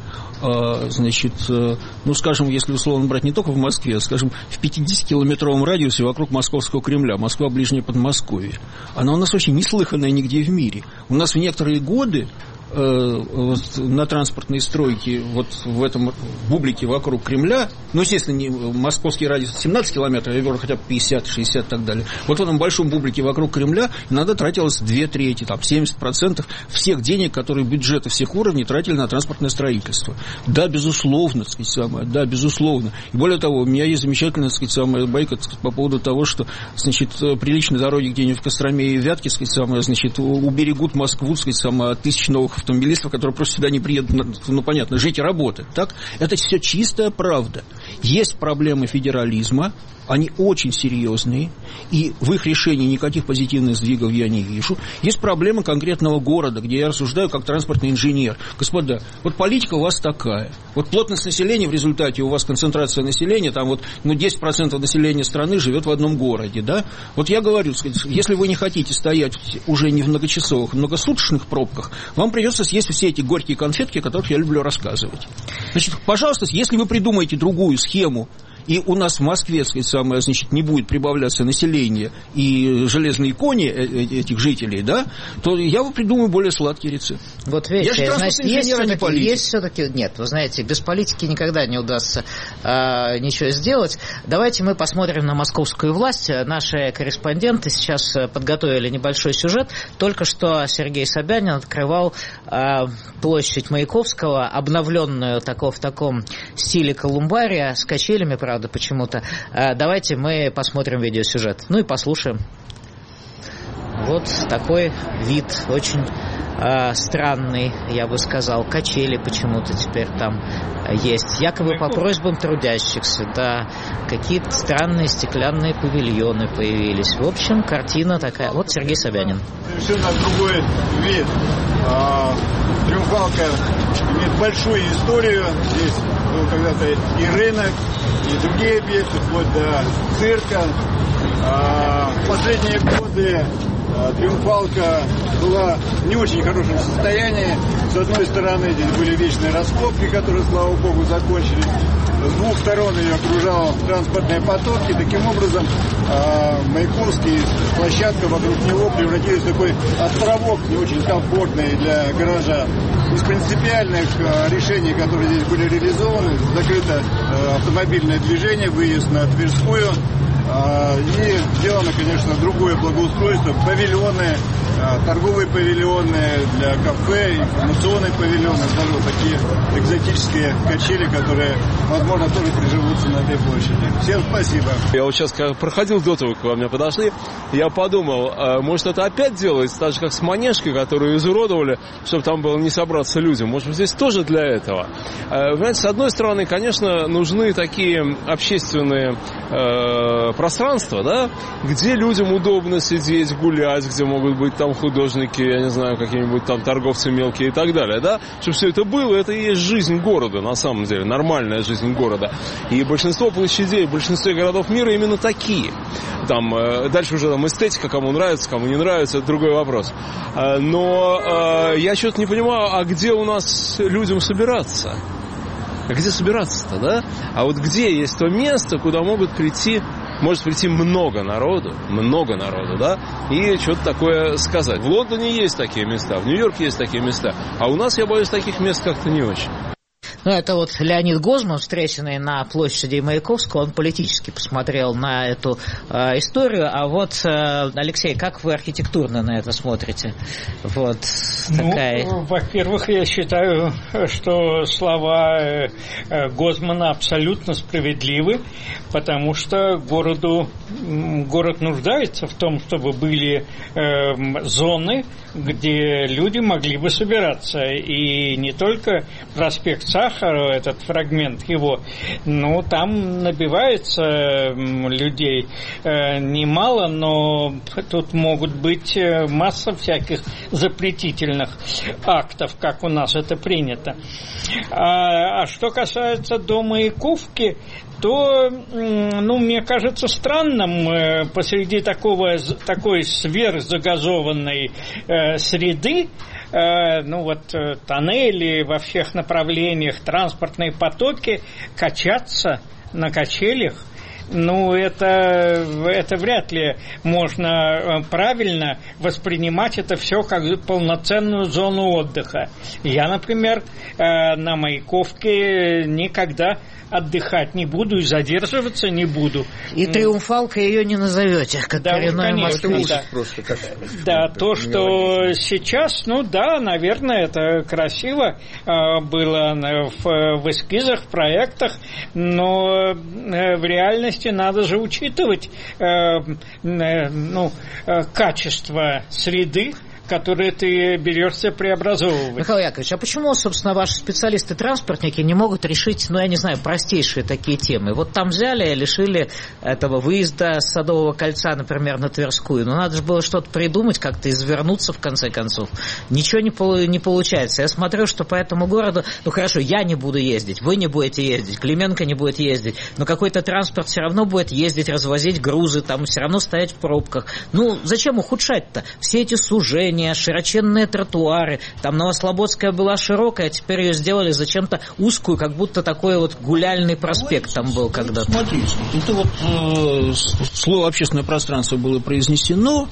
э, значит, э, ну, скажем, если условно брать не только в Москве, а, скажем, в пятидесятикилометровом радиусе вокруг Московского Кремля, Москва, ближнее Подмосковье, она у нас очень неслыханная нигде в мире. У нас в некоторые годы вот, на транспортной стройке вот в этом бублике вокруг Кремля, ну, естественно, не, московский радиус семнадцать километров, я говорю, хотя бы пятьдесят, шестьдесят и так далее. Вот в этом большом бублике вокруг Кремля иногда тратилось две трети, там, семьдесят процентов всех денег, которые бюджеты всех уровней тратили на транспортное строительство. Да, безусловно, так сказать, самое, да, безусловно. И более того, у меня есть замечательная, так сказать, самая байка, так сказать, по поводу того, что, значит, приличные дороги где-нибудь в Костроме и Вятке, так сказать, самое, значит, уберегут Москву, так сказать, самое, от тысяч новых автомобилистов, которые просто сюда не приедут, ну, понятно, жить и работать, так? Это все чистая правда. Есть проблемы федерализма, они очень серьезные, и в их решении никаких позитивных сдвигов я не вижу. Есть проблема конкретного города, где я рассуждаю как транспортный инженер. Господа, вот политика у вас такая. Вот плотность населения в результате, у вас концентрация населения, там вот ну, десять процентов населения страны живет в одном городе, да? Вот я говорю, если вы не хотите стоять уже не в многочасовых, в многосуточных пробках, вам придется съесть все эти горькие конфетки, о которых я люблю рассказывать. Значит, пожалуйста, если вы придумаете другую схему, и у нас в Москве, сказать, самое, значит, не будет прибавляться население и железные кони этих жителей, да, то я бы придумаю более сладкий рецепт. Вот видите, я значит, есть все-таки, есть все-таки, нет, вы знаете, без политики никогда не удастся э, ничего сделать. Давайте мы посмотрим на московскую власть. Наши корреспонденты сейчас подготовили небольшой сюжет. Только что Сергей Собянин открывал э, площадь Маяковского, обновленную тако, в таком стиле колумбария, с качелями, правда, почему-то. Давайте мы посмотрим видеосюжет. Ну и послушаем. Вот такой вид, очень э, странный, я бы сказал. Качели почему-то теперь там есть. Якобы по просьбам трудящихся, да. Какие-то странные стеклянные павильоны появились. В общем, картина такая. Вот Сергей Собянин. Совершенно другой вид. А, Триумфалка имеет большую историю. Здесь был когда-то и рынок, и другие объекты, вплоть до цирка. А, в последние годы а, Триумфалка была в не очень хорошем состоянии. С одной стороны, здесь были вечные раскопки, которые, слава богу, закончились. С двух сторон ее окружал транспортные потоки. Таким образом, а, Маяковский, площадка вокруг него превратилась в такой островок, не очень комфортный для горожан. Из принципиальных а, решений, которые здесь были реализованы, закрыто а, автомобильное движение, выезд на Тверскую. И сделано, конечно, другое благоустройство, павильоны, торговые павильоны для кафе, информационные павильоны, даже вот такие экзотические качели, которые, возможно, тоже приживутся на этой площади. Всем спасибо. Я вот сейчас, когда проходил до того, как вы меня подошли, я подумал, может, это опять делается, так же, как с Манежкой, которую изуродовали, чтобы там было не собраться людям. Может, здесь тоже для этого. Вы знаете, с одной стороны, конечно, нужны такие общественные э, пространства, да, где людям удобно сидеть, гулять, где могут быть там художники, я не знаю, какие-нибудь там торговцы мелкие и так далее, да, чтобы все это было, это и есть жизнь города, на самом деле, нормальная жизнь города. И большинство площадей, большинство городов мира именно такие. Там, э, дальше уже там эстетика, кому нравится, кому не нравится, это другой вопрос. Э, но э, я что-то не понимаю, а где у нас людям собираться? А где собираться-то, да? А вот где есть то место, куда могут прийти, может прийти много народу, много народу, да, и что-то такое сказать. В Лондоне есть такие места, в Нью-Йорке есть такие места, а у нас, я боюсь, таких мест как-то не очень. Ну, это вот Леонид Гозман, встреченный на площади Маяковского, он политически посмотрел на эту э, историю. А вот, э, Алексей, как вы архитектурно на это смотрите? Вот такая... Ну, во-первых, я считаю, что слова э, Гозмана абсолютно справедливы, потому что городу, город нуждается в том, чтобы были э, зоны, где люди могли бы собираться. И не только проспект Сахарова, этот фрагмент его, но там набивается людей э, немало, но тут могут быть масса всяких запретительных актов, как у нас это принято. А, а что касается дома Маяковки, то, ну, мне кажется странным посреди такого, такой сверхзагазованной э, среды, э, ну вот э, тоннели во всех направлениях, транспортные потоки, качаться на качелях. Ну, это, это вряд ли можно правильно воспринимать это все как полноценную зону отдыха. Я, например, на Маяковке никогда отдыхать не буду и задерживаться не буду. И триумфалкой ее не назовете, как да, коренной москвич. Да, просто как, да то, что сейчас, ну да, наверное, это красиво э, было в, в эскизах, в проектах, но э, в реальности надо же учитывать э, э, ну, э, качество среды, которые ты берешься преобразовывать. Михаил Яковлевич, а почему, собственно, ваши специалисты-транспортники не могут решить, ну, я не знаю, простейшие такие темы? Вот там взяли, лишили этого выезда с Садового кольца, например, на Тверскую. Но надо же было что-то придумать, как-то извернуться, в конце концов. Ничего не, не получается. Я смотрю, что по этому городу, ну, хорошо, я не буду ездить, вы не будете ездить, Клименко не будет ездить, но какой-то транспорт все равно будет ездить, развозить грузы, там все равно стоять в пробках. Ну, зачем ухудшать-то? Все эти сужения, широченные тротуары. Там Новослободская была широкая, теперь ее сделали зачем-то узкую, как будто такой вот гуляльный проспект там был когда-то. Смотрите, это вот э, слово «общественное пространство» было произнесено,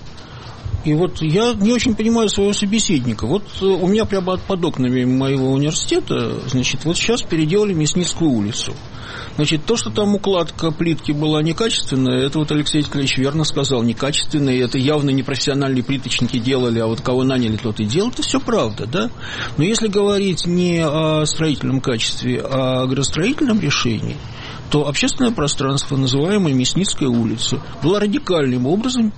и вот я не очень понимаю своего собеседника. Вот у меня прямо под окнами моего университета, значит, вот сейчас переделали Мясницкую улицу. Значит, то, что там укладка плитки была некачественная, это вот Алексей Николаевич верно сказал, некачественная, и это явно не профессиональные плиточники делали, а вот кого наняли, тот и делал, это все правда, да? Но если говорить не о строительном качестве, а о градостроительном решении, то общественное пространство, называемое Мясницкая улица, было радикальным образом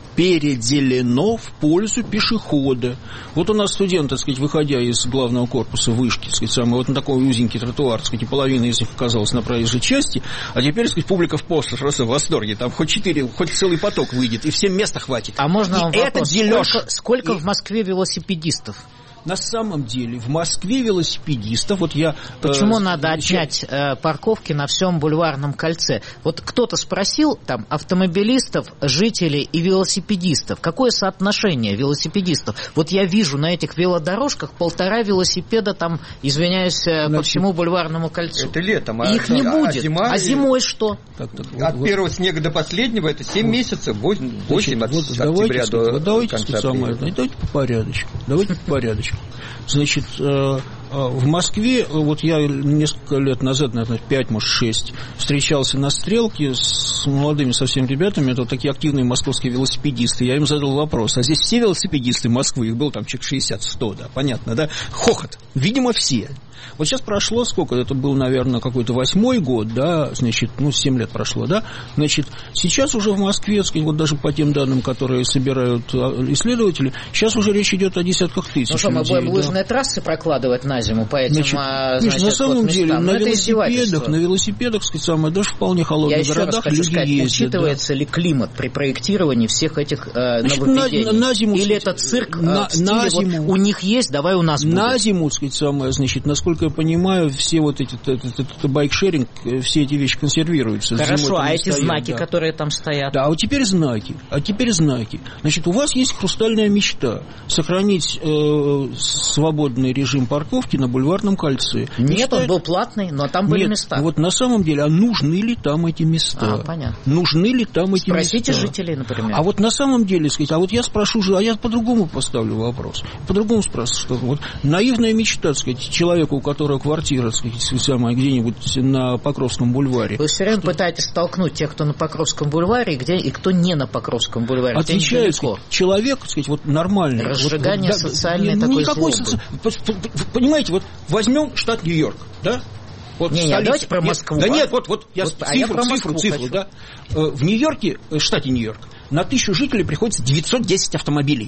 переделено в пользу пешехода. Вот у нас студент, так сказать, выходя из главного корпуса вышки, так сказать, самый вот на такой узенький тротуар, так сказать, и половина из них оказалась на проезжей части, а теперь, так сказать, публика в просто просто в восторге. Там хоть четыре, хоть целый поток выйдет, и всем места хватит. А можно вам и это вопрос, делёж. Сколько, сколько и... в Москве велосипедистов? На самом деле в Москве велосипедистов, вот я... Почему э, надо отнять э, парковки на всем Бульварном кольце? Вот кто-то спросил, там, автомобилистов, жителей и велосипедистов, какое соотношение велосипедистов? Вот я вижу на этих велодорожках полтора велосипеда, там, извиняюсь, Значит, по всему Бульварному кольцу. Это летом. А их не а, будет. А, зима, а зимой что? Так, так, вот, от вот. первого снега до последнего это семь вот. месяцев, восемь от вот, октября давайте, до вот, давайте, конца самое, давайте по порядочку. Давайте по порядочку. Значит, В Москве, вот я несколько лет назад, наверное, пять, может, шесть, встречался на Стрелке с молодыми совсем ребятами, это вот такие активные московские велосипедисты. Я им задал вопрос, а здесь все велосипедисты Москвы, их было там человек шестьдесят-сто, да, понятно, да? Хохот, видимо, все. Вот сейчас прошло сколько? Это был, наверное, какой-то восьмой год, да, значит, ну, семь лет прошло, да, значит, сейчас уже в Москве, вот даже по тем данным, которые собирают исследователи, сейчас уже речь идет о десятках тысяч. Ну что, мы людей, будем да. лыжные трассы прокладывать на зиму по этим, значит, а, значит, значит, на самом вот деле, местам. на ну, велосипедах, на велосипедах, сказать, самое, даже в вполне холодных Я еще городах раз хочу люди сказать, ездят. учитывается да. ли климат при проектировании всех этих э, значит, нововведений? На, на зиму, Или сказать, это цирк на, э, в стиле, на вот, зиму, у них есть, давай у нас будет? На зиму, сказать, самое, значит, насколько я понимаю, все вот эти, этот, этот байкшеринг, все эти вещи консервируются. Хорошо, а эти стоят, знаки, да. которые там стоят? Да, а вот теперь знаки, а теперь знаки. Значит, у вас есть хрустальная мечта сохранить э, свободный режим парковки на Бульварном кольце. Нет, Мечта... он был платный, но там были Нет, места. Вот на самом деле, а нужны ли там эти места? А, понятно. Нужны ли там эти Спросите места? жителей, например. А вот на самом деле, сказать, а вот я спрошу, а я по-другому поставлю вопрос. По-другому спрашиваю, что вот наивная мечта, так сказать, человека, у которого квартира, так сказать, самая где-нибудь на Покровском бульваре. Вы все время что... пытаетесь столкнуть тех, кто на Покровском бульваре, где и кто не на Покровском бульваре. Отвечаю, сказать, человек, так сказать, вот нормальный. Разжигание вот, вот, социальной да, такой никакой злобы. соци... Понимаете, вот возьмем штат Нью-Йорк, да? Вот не, не, давайте про Москву. Нет, да нет, вот, вот я вот, цифру, а я про цифру, Москву цифру, хочу. да. В Нью-Йорке, в штате Нью-Йорк, на тысячу жителей приходится девятьсот десять автомобилей.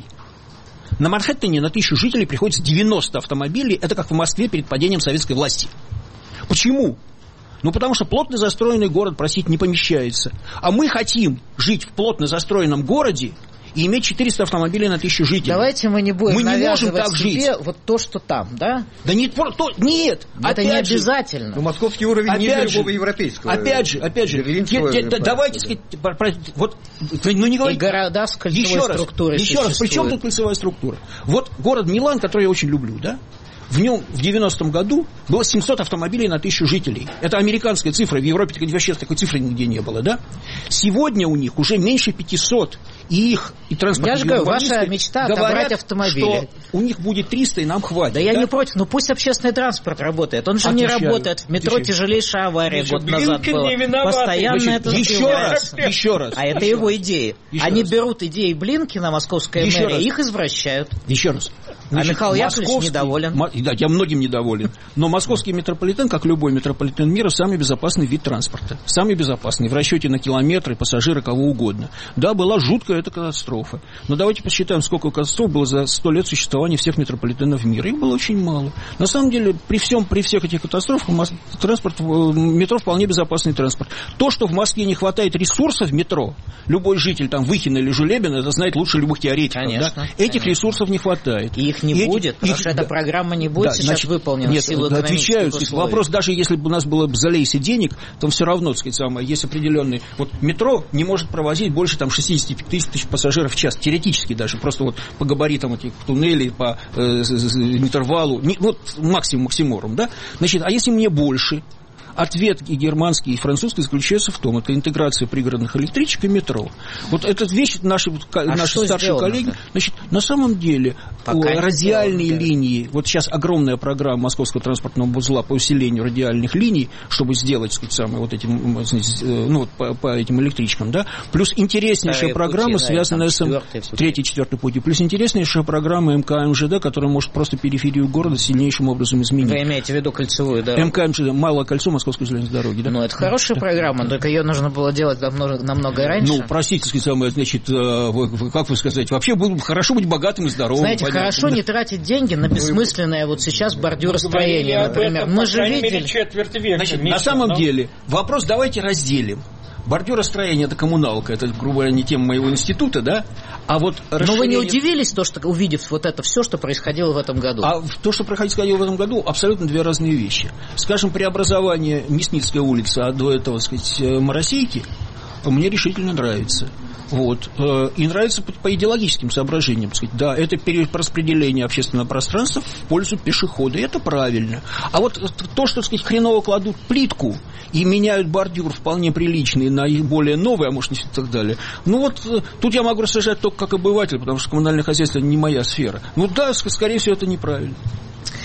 На Манхэттене на тысячу жителей приходится девяносто автомобилей. Это как в Москве перед падением советской власти. Почему? Ну, потому что плотно застроенный город, простите, не помещается. А мы хотим жить в плотно застроенном городе и иметь четыреста автомобилей на тысячу жителей. Давайте мы не будем мы не можем навязывать так себе жить. Вот то, что там, да? Да нет, то, нет. Это не обязательно. Но московский уровень опять ниже же, любого европейского. Опять же, опять же, я, я, да, давайте сказать, вот, ну не говорите. И города с кольцевой еще структурой. Еще раз, при чем тут кольцевая структура? Вот город Милан, который я очень люблю, да? В нем в девяностом году было семьсот автомобилей на тысячу жителей. Это американская цифра, в Европе вообще такой цифры нигде не было, да? Сегодня у них уже меньше пятисот, и их и транспортные Я же говорю, ваша мечта отобрать автомобили. Что у них будет триста, и нам хватит. Да, да? я не против, но пусть общественный транспорт работает. Он же Отвечаю. не работает. В метро Отвечаю. Тяжелейшая авария Отвечаю. год назад была. Постоянно Значит, это еще раз, еще раз. А это его идеи. Еще Они раз. берут идеи Блинкина, московская Еще мэрия, раз. их извращают. Еще раз. Значит, а Михаил Яковлевич недоволен. Да, я многим недоволен. Но московский метрополитен, как любой метрополитен мира, самый безопасный вид транспорта. Самый безопасный. В расчете на километры, пассажиры, кого угодно. Да, была жуткая эта катастрофа. Но давайте посчитаем, сколько катастроф было за сто лет существования всех метрополитенов мира. Их было очень мало. На самом деле, при, всем, при всех этих катастрофах транспорт, метро вполне безопасный транспорт. То, что в Москве не хватает ресурсов в метро, любой житель там Выхина или Жулебина это знает лучше любых теоретиков. Конечно, да? Этих конечно. ресурсов не хватает. И их не и будет, эти, потому их, что да, эта программа не будет да, сейчас значит, выполнена нет, в силу экономических отвечаю, условий. Вопрос, даже если бы у нас было бы залейся денег, то все равно, так сказать, самое, есть определенные... Вот метро не может провозить больше там, шестьдесят тысяч пассажиров в час, теоретически даже, просто вот по габаритам этих туннелей, по э, интервалу, не, вот максимум максиморум, да? Значит, а если мне больше... Ответ и германский, и французский заключается в том, это интеграция пригородных электричек и метро. Вот эта вещь наши, а наши старшие коллеги, значит, на самом деле о, радиальные сделано, линии, да. Вот сейчас огромная программа Московского транспортного узла по усилению радиальных линий, чтобы сделать, так сказать, самые вот эти, ну, вот по, по этим электричкам, да, плюс интереснейшая Вторые программа, пути, связанная с третий, четвертый пути, плюс интереснейшая программа эм ка эм жэ дэ, которая может просто периферию города сильнейшим образом изменить. Вы имеете в виду кольцевую дорогу? эм ка эм жэ дэ, малое кольцо Московской железной дороги, да? Ну, это хорошая да. программа, только ее нужно было делать намного, намного раньше. Ну, простите, значит, как вы сказать, вообще хорошо быть богатым и здоровым. Знаете, понятно. Хорошо не тратить деньги на бессмысленное вот сейчас бордюростроение, например. Этом, Мы же видели... Века, значит, Миша, на самом но... деле, вопрос давайте разделим. Бордюростроение – это коммуналка, это, грубо говоря, не тема моего института, да? А вот расширение... Но вы не удивились, то, что, увидев вот это все, что происходило в этом году? А то, что происходило в этом году, абсолютно две разные вещи. Скажем, преобразование Мясницкой улицы, а до этого, так сказать, Моросейки, мне решительно нравится. Вот. И нравится по, по идеологическим соображениям. Сказать, да, это перераспределение общественного пространства в пользу пешехода, и это правильно. А вот то, что, так сказать, хреново кладут плитку и меняют бордюр вполне приличный на более новый, а может и так далее, ну вот тут я могу рассуждать только как обыватель, потому что коммунальное хозяйство не моя сфера. Ну да, скорее всего, это неправильно.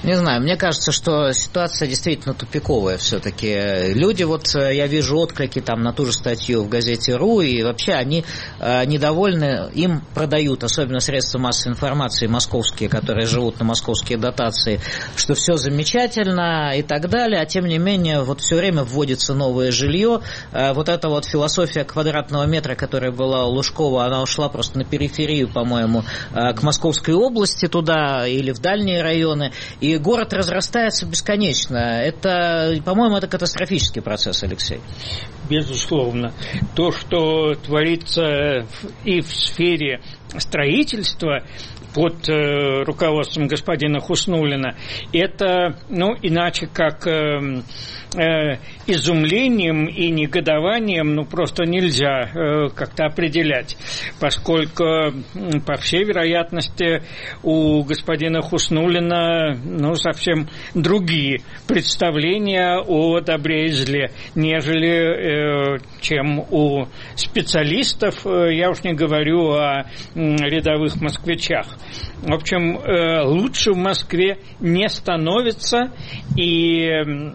Не знаю, мне кажется, что ситуация действительно тупиковая все-таки. Люди, вот я вижу отклики там на ту же статью в газете РУ, и вообще они э, недовольны, им продают, особенно средства массовой информации московские, которые живут на московские дотации, что все замечательно и так далее, а тем не менее вот все время вводится новое жилье. Э, вот эта вот философия квадратного метра, которая была у Лужкова, она ушла просто на периферию, по-моему, э, к Московской области туда или в дальние районы, и город разрастается бесконечно. Это, по-моему, это катастрофический процесс, Алексей. Безусловно. То, что творится и в сфере строительства под э, руководством господина Хуснуллина, это, ну, иначе как э, э, изумлением и негодованием, ну, просто нельзя э, как-то определять, поскольку, по всей вероятности, у господина Хуснуллина, ну, совсем другие представления о добре и зле, нежели э, чем у специалистов, э, я уж не говорю о э, рядовых москвичах. В общем, лучше в Москве не становится, и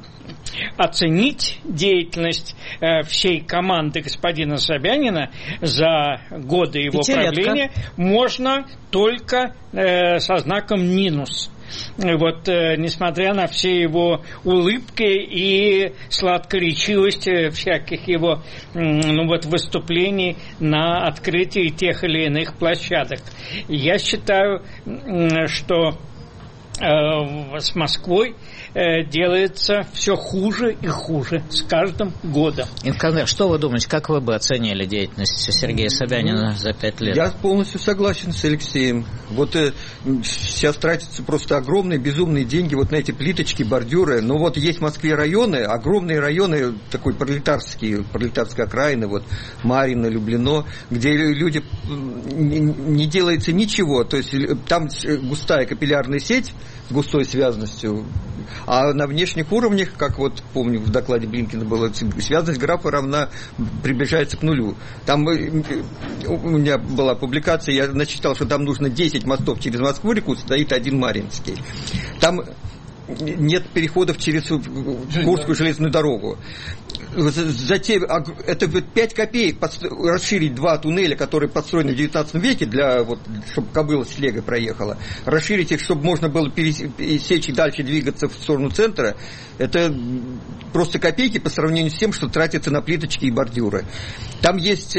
оценить деятельность всей команды господина Собянина за годы его правления можно только со знаком минус. Вот, несмотря на все его улыбки и сладкоречивость всяких его, ну, вот, выступлений на открытии тех или иных площадок. Я считаю, что э, с Москвой э, делается все хуже и хуже с каждым годом. Инканер, что вы думаете, как вы бы оценили деятельность Сергея Собянина за пять лет? Я полностью согласен с Алексеем. Вот э, сейчас тратятся просто огромные безумные деньги вот на эти плиточки, бордюры. Но вот есть в Москве районы, огромные районы, такой пролетарские, пролетарской окраины, вот Марьино, Люблино, где люди, не, не делается ничего. То есть там густая капиллярная сеть с густой связностью, а на внешних уровнях, как вот помню в докладе Блинкина было, связность графа равна, приближается к нулю. Там у меня была публикация, я насчитал, что там нужно десять мостов через Москву-реку, стоит один Марьинский. Там нет переходов через Курскую железную дорогу. Затем, это пять копеек расширить два туннеля, которые построены в девятнадцатом веке, для, вот, чтобы кобыла с телегой проехала, расширить их, чтобы можно было пересечь и дальше двигаться в сторону центра, это просто копейки по сравнению с тем, что тратится на плиточки и бордюры. Там есть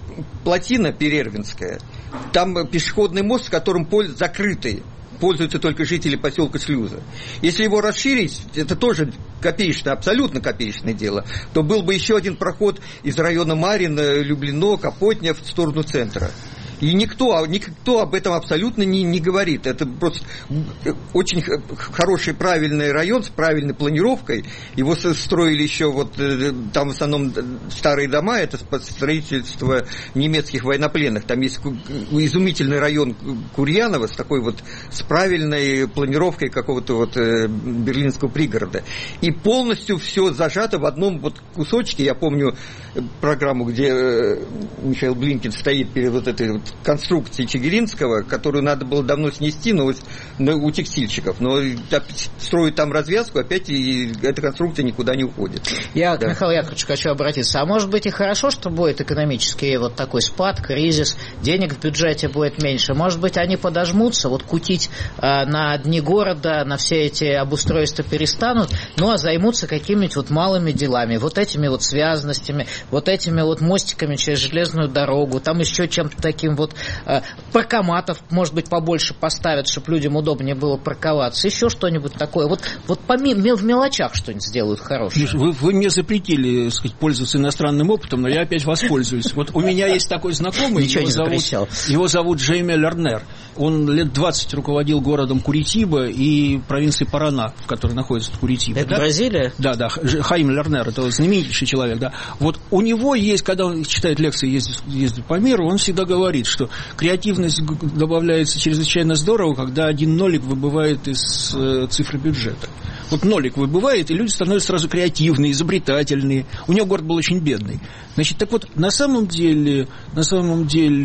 плотина Перервинская, там пешеходный мост, которым пользуются закрытый, пользуются только жители поселка Шлюза. Если его расширить, это тоже копеечное, абсолютно копеечное дело, то был бы еще один проход из района Марьино, Люблино, Капотня в сторону центра. И никто, никто об этом абсолютно не, не говорит. Это просто очень хороший, правильный район с правильной планировкой. Его строили еще, вот там в основном старые дома, это строительство немецких военнопленных. Там есть изумительный район Курьянова с такой вот, с правильной планировкой какого-то вот берлинского пригорода. И полностью все зажато в одном вот кусочке. Я помню программу, где Михаил Блинкин стоит перед вот этой вот конструкции Чигиринского, которую надо было давно снести, но у текстильщиков. Но строят там развязку, опять и эта конструкция никуда не уходит. Я да. к Михаилу Яковлевичу хочу обратиться. А может быть и хорошо, что будет экономический вот такой спад, кризис, денег в бюджете будет меньше. Может быть они подожмутся, вот кутить а, на дни города, на все эти обустройства перестанут, ну а займутся какими-нибудь вот малыми делами, вот этими вот связностями, вот этими вот мостиками через железную дорогу, там еще чем-то таким вот э, паркоматов, может быть, побольше поставят, чтобы людям удобнее было парковаться, еще что-нибудь такое. Вот, вот помимо, в мелочах что-нибудь сделают хорошее. Вы, вы мне запретили, так сказать, пользоваться иностранным опытом, но я опять воспользуюсь. Вот у меня есть такой знакомый, его зовут, его зовут Жейме Лернер. Он лет двадцать руководил городом Куритиба и провинцией Парана, в которой находится Куритиба. Это да? Бразилия? Да, да, Хаим Лернер, это знаменитейший человек, да. Вот у него есть, когда он читает лекции, ездит, ездит по миру, он всегда говорит, что креативность добавляется чрезвычайно здорово, когда один нолик выбывает из э, цифры бюджета. Вот нолик выбывает, и люди становятся сразу креативные, изобретательные. У него город был очень бедный. Значит, так вот, на самом деле, на самом деле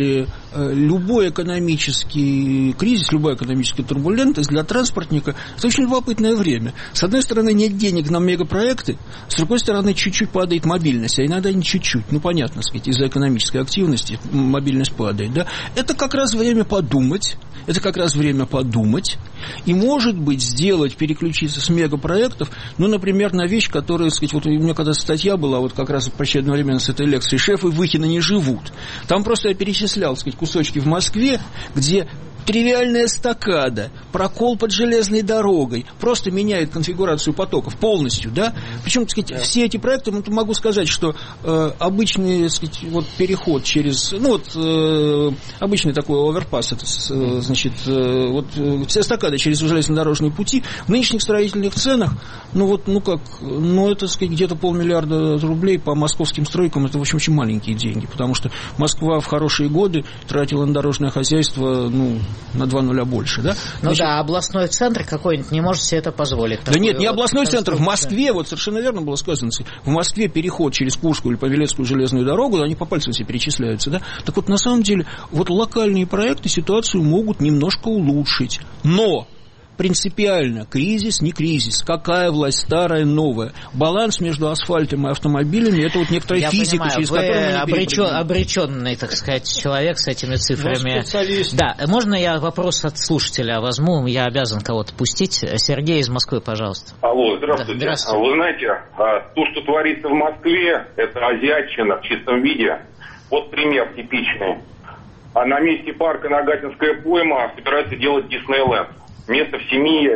любой экономический кризис, любая экономическая турбулентность для транспортника – это очень любопытное время. С одной стороны, нет денег на мегапроекты, с другой стороны, чуть-чуть падает мобильность, а иногда не чуть-чуть, ну, понятно, сказать, из-за экономической активности мобильность падает, да. Это как раз время подумать, это как раз время подумать, и, может быть, сделать, переключиться с мегапроектов, ну, например, на вещь, которая, сказать, вот у меня когда-то статья была, вот как раз почти одновременно с этой лекцией, «Шефы Выхина не живут». Там просто я перечислял, сказать, кусочки в Москве, где тривиальная эстакада, прокол под железной дорогой, просто меняет конфигурацию потоков полностью, да? Причем, так сказать, все эти проекты, ну, могу сказать, что э, обычный, так сказать, вот переход через, ну, вот, э, обычный такой оверпасс, это, э, значит, э, вот, э, вся эстакада через железнодорожные пути в нынешних строительных ценах, ну, вот, ну, как, ну, это, так сказать, где-то полмиллиарда рублей по московским стройкам, это, в общем, очень маленькие деньги, потому что Москва в хорошие годы тратила на дорожное хозяйство, ну, на два нуля больше, да? Ну Значит, да, областной центр какой-нибудь не может себе это позволить. Да нет, не вот областной центр, в Москве, вот совершенно верно было сказано, в Москве переход через Курскую или Павелецкую железную дорогу, они по пальцам все перечисляются, да? Так вот, на самом деле, вот локальные проекты ситуацию могут немножко улучшить, но принципиально, кризис, не кризис, какая власть, старая, новая. Баланс между асфальтом и автомобилями, это вот некоторая Я физика, понимаю, через вы которую мы не обречен, обреченный, так сказать, человек с этими цифрами. Да, можно я вопрос от слушателя возьму? Я обязан кого-то пустить. Сергей из Москвы, пожалуйста. Алло, здравствуйте. Да, здравствуйте. Вы знаете, то, что творится в Москве, это азиатчина в чистом виде. Вот пример типичный. А на месте парка Нагатинская пойма собираются делать Диснейленд. Место в семи э,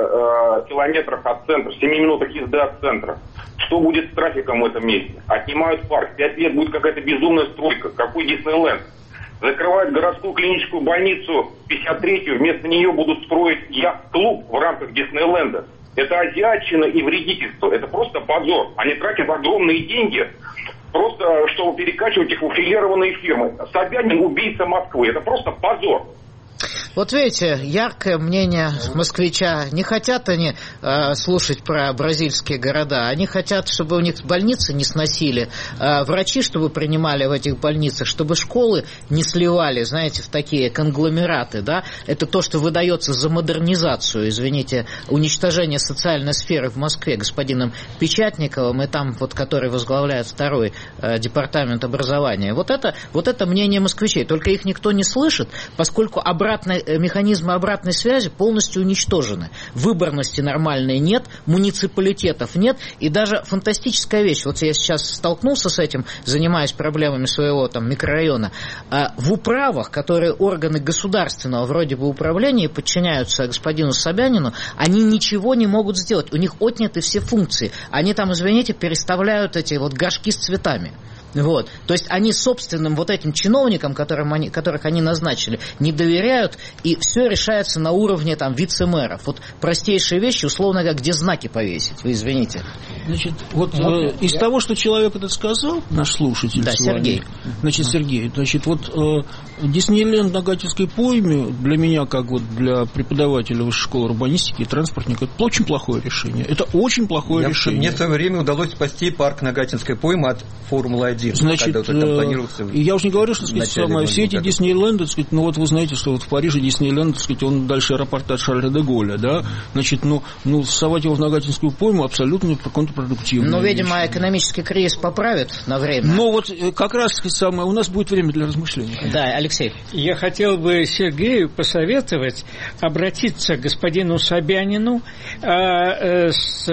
э, километрах от центра, в семи минутах езды от центра. Что будет с трафиком в этом месте? Отнимают парк. Пять лет будет какая-то безумная стройка. Какой Диснейленд? Закрывают городскую клиническую больницу пятьдесят третью. Вместо нее будут строить яхт-клуб в рамках Диснейленда. Это азиатчина и вредительство. Это просто позор. Они тратят огромные деньги, просто чтобы перекачивать их в аффилированные фирмы. Собянин – убийца Москвы. Это просто позор. Вот видите, яркое мнение москвича. Не хотят они э, слушать про бразильские города. Они хотят, чтобы у них больницы не сносили, э, врачи, чтобы принимали в этих больницах, чтобы школы не сливали, знаете, в такие конгломераты, да. Это то, что выдается за модернизацию, извините, уничтожение социальной сферы в Москве господином Печатниковым, и там, вот, который возглавляет второй э, департамент образования. Вот это, вот это мнение москвичей. Только их никто не слышит, поскольку обратно механизмы обратной связи полностью уничтожены. Выборности нормальной нет, муниципалитетов нет, и даже фантастическая вещь. Вот я сейчас столкнулся с этим, занимаясь проблемами своего там микрорайона. В управах, которые органы государственного вроде бы управления подчиняются господину Собянину, они ничего не могут сделать. У них отняты все функции. Они там, извините, переставляют эти вот горшки с цветами. Вот. То есть они собственным вот этим чиновникам, которым они, которых они назначили, не доверяют, и все решается на уровне там вице-мэров. Вот простейшие вещи, условно говоря, где знаки повесить, вы извините. Значит, вот э, из я... того, что человек этот сказал, наш слушатель, да, сегодня, Сергей. Значит, Сергей, значит, вот э, Диснейленд на Гатинской пойме для меня, как вот для преподавателя высшей школы урбанистики и транспортника, это очень плохое решение. Это очень плохое я, решение. Мне в свое время удалось спасти парк на Гатинской пойме от Формулы один. Значит, я уже не говорю, что сказать, самое, все эти Диснейленды, так сказать, ну вот вы знаете, что вот в Париже Диснейленд, так сказать, он дальше аэропорта Шарля де Голля, да, значит, ну, ну совать его в Нагатинскую пойму абсолютно контрпродуктивно. Ну, видимо, вещь. Экономический кризис поправит на время. Но вот как раз самое, у нас будет время для размышлений. Да, Алексей. Я хотел бы Сергею посоветовать обратиться к господину Собянину э, э, с,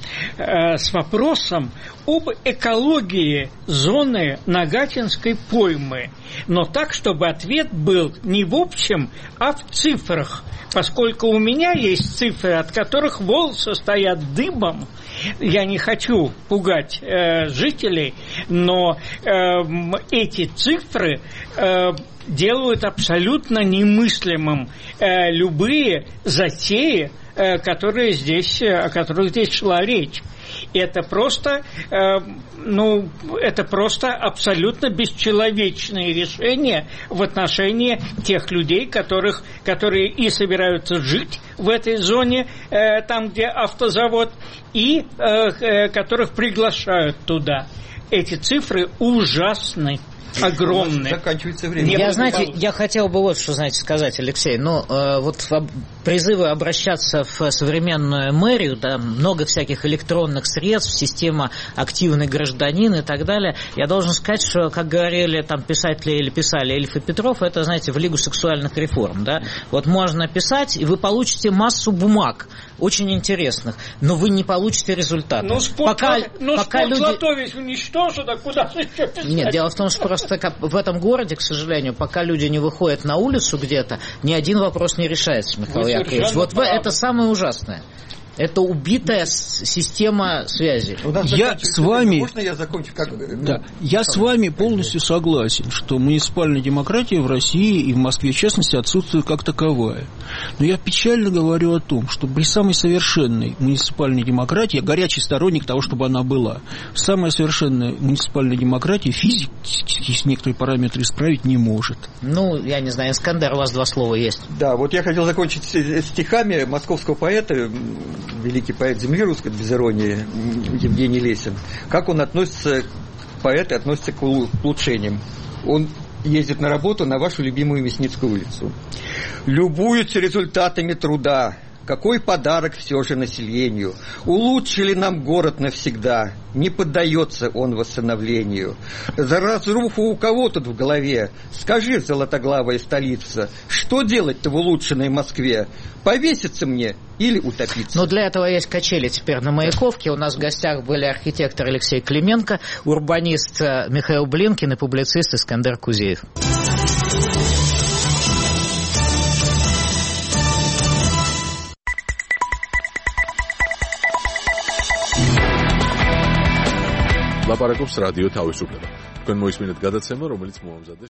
э, с вопросом об экологии зоны Нагатинской поймы. Но так, чтобы ответ был не в общем, а в цифрах. Поскольку у меня есть цифры, от которых волосы стоят дыбом, я не хочу пугать э, жителей, но э, эти цифры э, делают абсолютно немыслимым э, любые затеи, э, которые здесь, о которых здесь шла речь. Это просто, э, ну, это просто абсолютно бесчеловечные решения в отношении тех людей, которых, которые и собираются жить в этой зоне, э, там, где автозавод, и э, э, которых приглашают туда. Эти цифры ужасны. огромный. Заканчивается время. Я, знаете, я хотел бы вот что, знаете, сказать, Алексей. Ну, э, вот призывы обращаться в современную мэрию, да, много всяких электронных средств, система «Активный гражданин» и так далее. Я должен сказать, что, как говорили там писатели или писали Эльф и Петров, это, знаете, в Лигу сексуальных реформ, да. Вот можно писать, и вы получите массу бумаг, очень интересных, но вы не получите результата. Ну, спорт, пока, ну, пока спорт люди... лото ведь уничтожен, а куда же еще писать? Нет, дело в том, что просто в этом городе, к сожалению, пока люди не выходят на улицу где-то, ни один вопрос не решается, Михаил Яковлевич. Вот это самое ужасное. Это убитая система связи. Я с вами, можно я закончу? Как... Да, я с вами полностью согласен, что муниципальная демократия в России и в Москве, в частности, отсутствует как таковая. Но я печально говорю о том, что при самой совершенной муниципальной демократии, я горячий сторонник того, чтобы она была, самая совершенная муниципальная демократия физически некоторые параметры исправить не может. Ну, я не знаю, Искандер, у вас два слова есть. Да, вот я хотел закончить стихами московского поэта, великий поэт земли русской, без иронии, Евгений Лесин. Как он относится, поэт относится к улучшениям. Он ездит на работу на вашу любимую Мясницкую улицу. Любуется результатами труда. Какой подарок все же населению. Улучшили нам город навсегда. Не поддается он восстановлению. За разруху у кого тут в голове? Скажи, золотоглавая столица, что делать-то в улучшенной Москве? Повеситься мне или утопиться? Ну, для этого есть качели теперь на Маяковке. У нас в гостях были архитектор Алексей Клименко, урбанист Михаил Блинкин и публицист Искандер Кузеев. ლაპარაკობს რადიო თავისუფლება. თქვენ მოისმინეთ გადაცემა, რომელიც მოამზადეს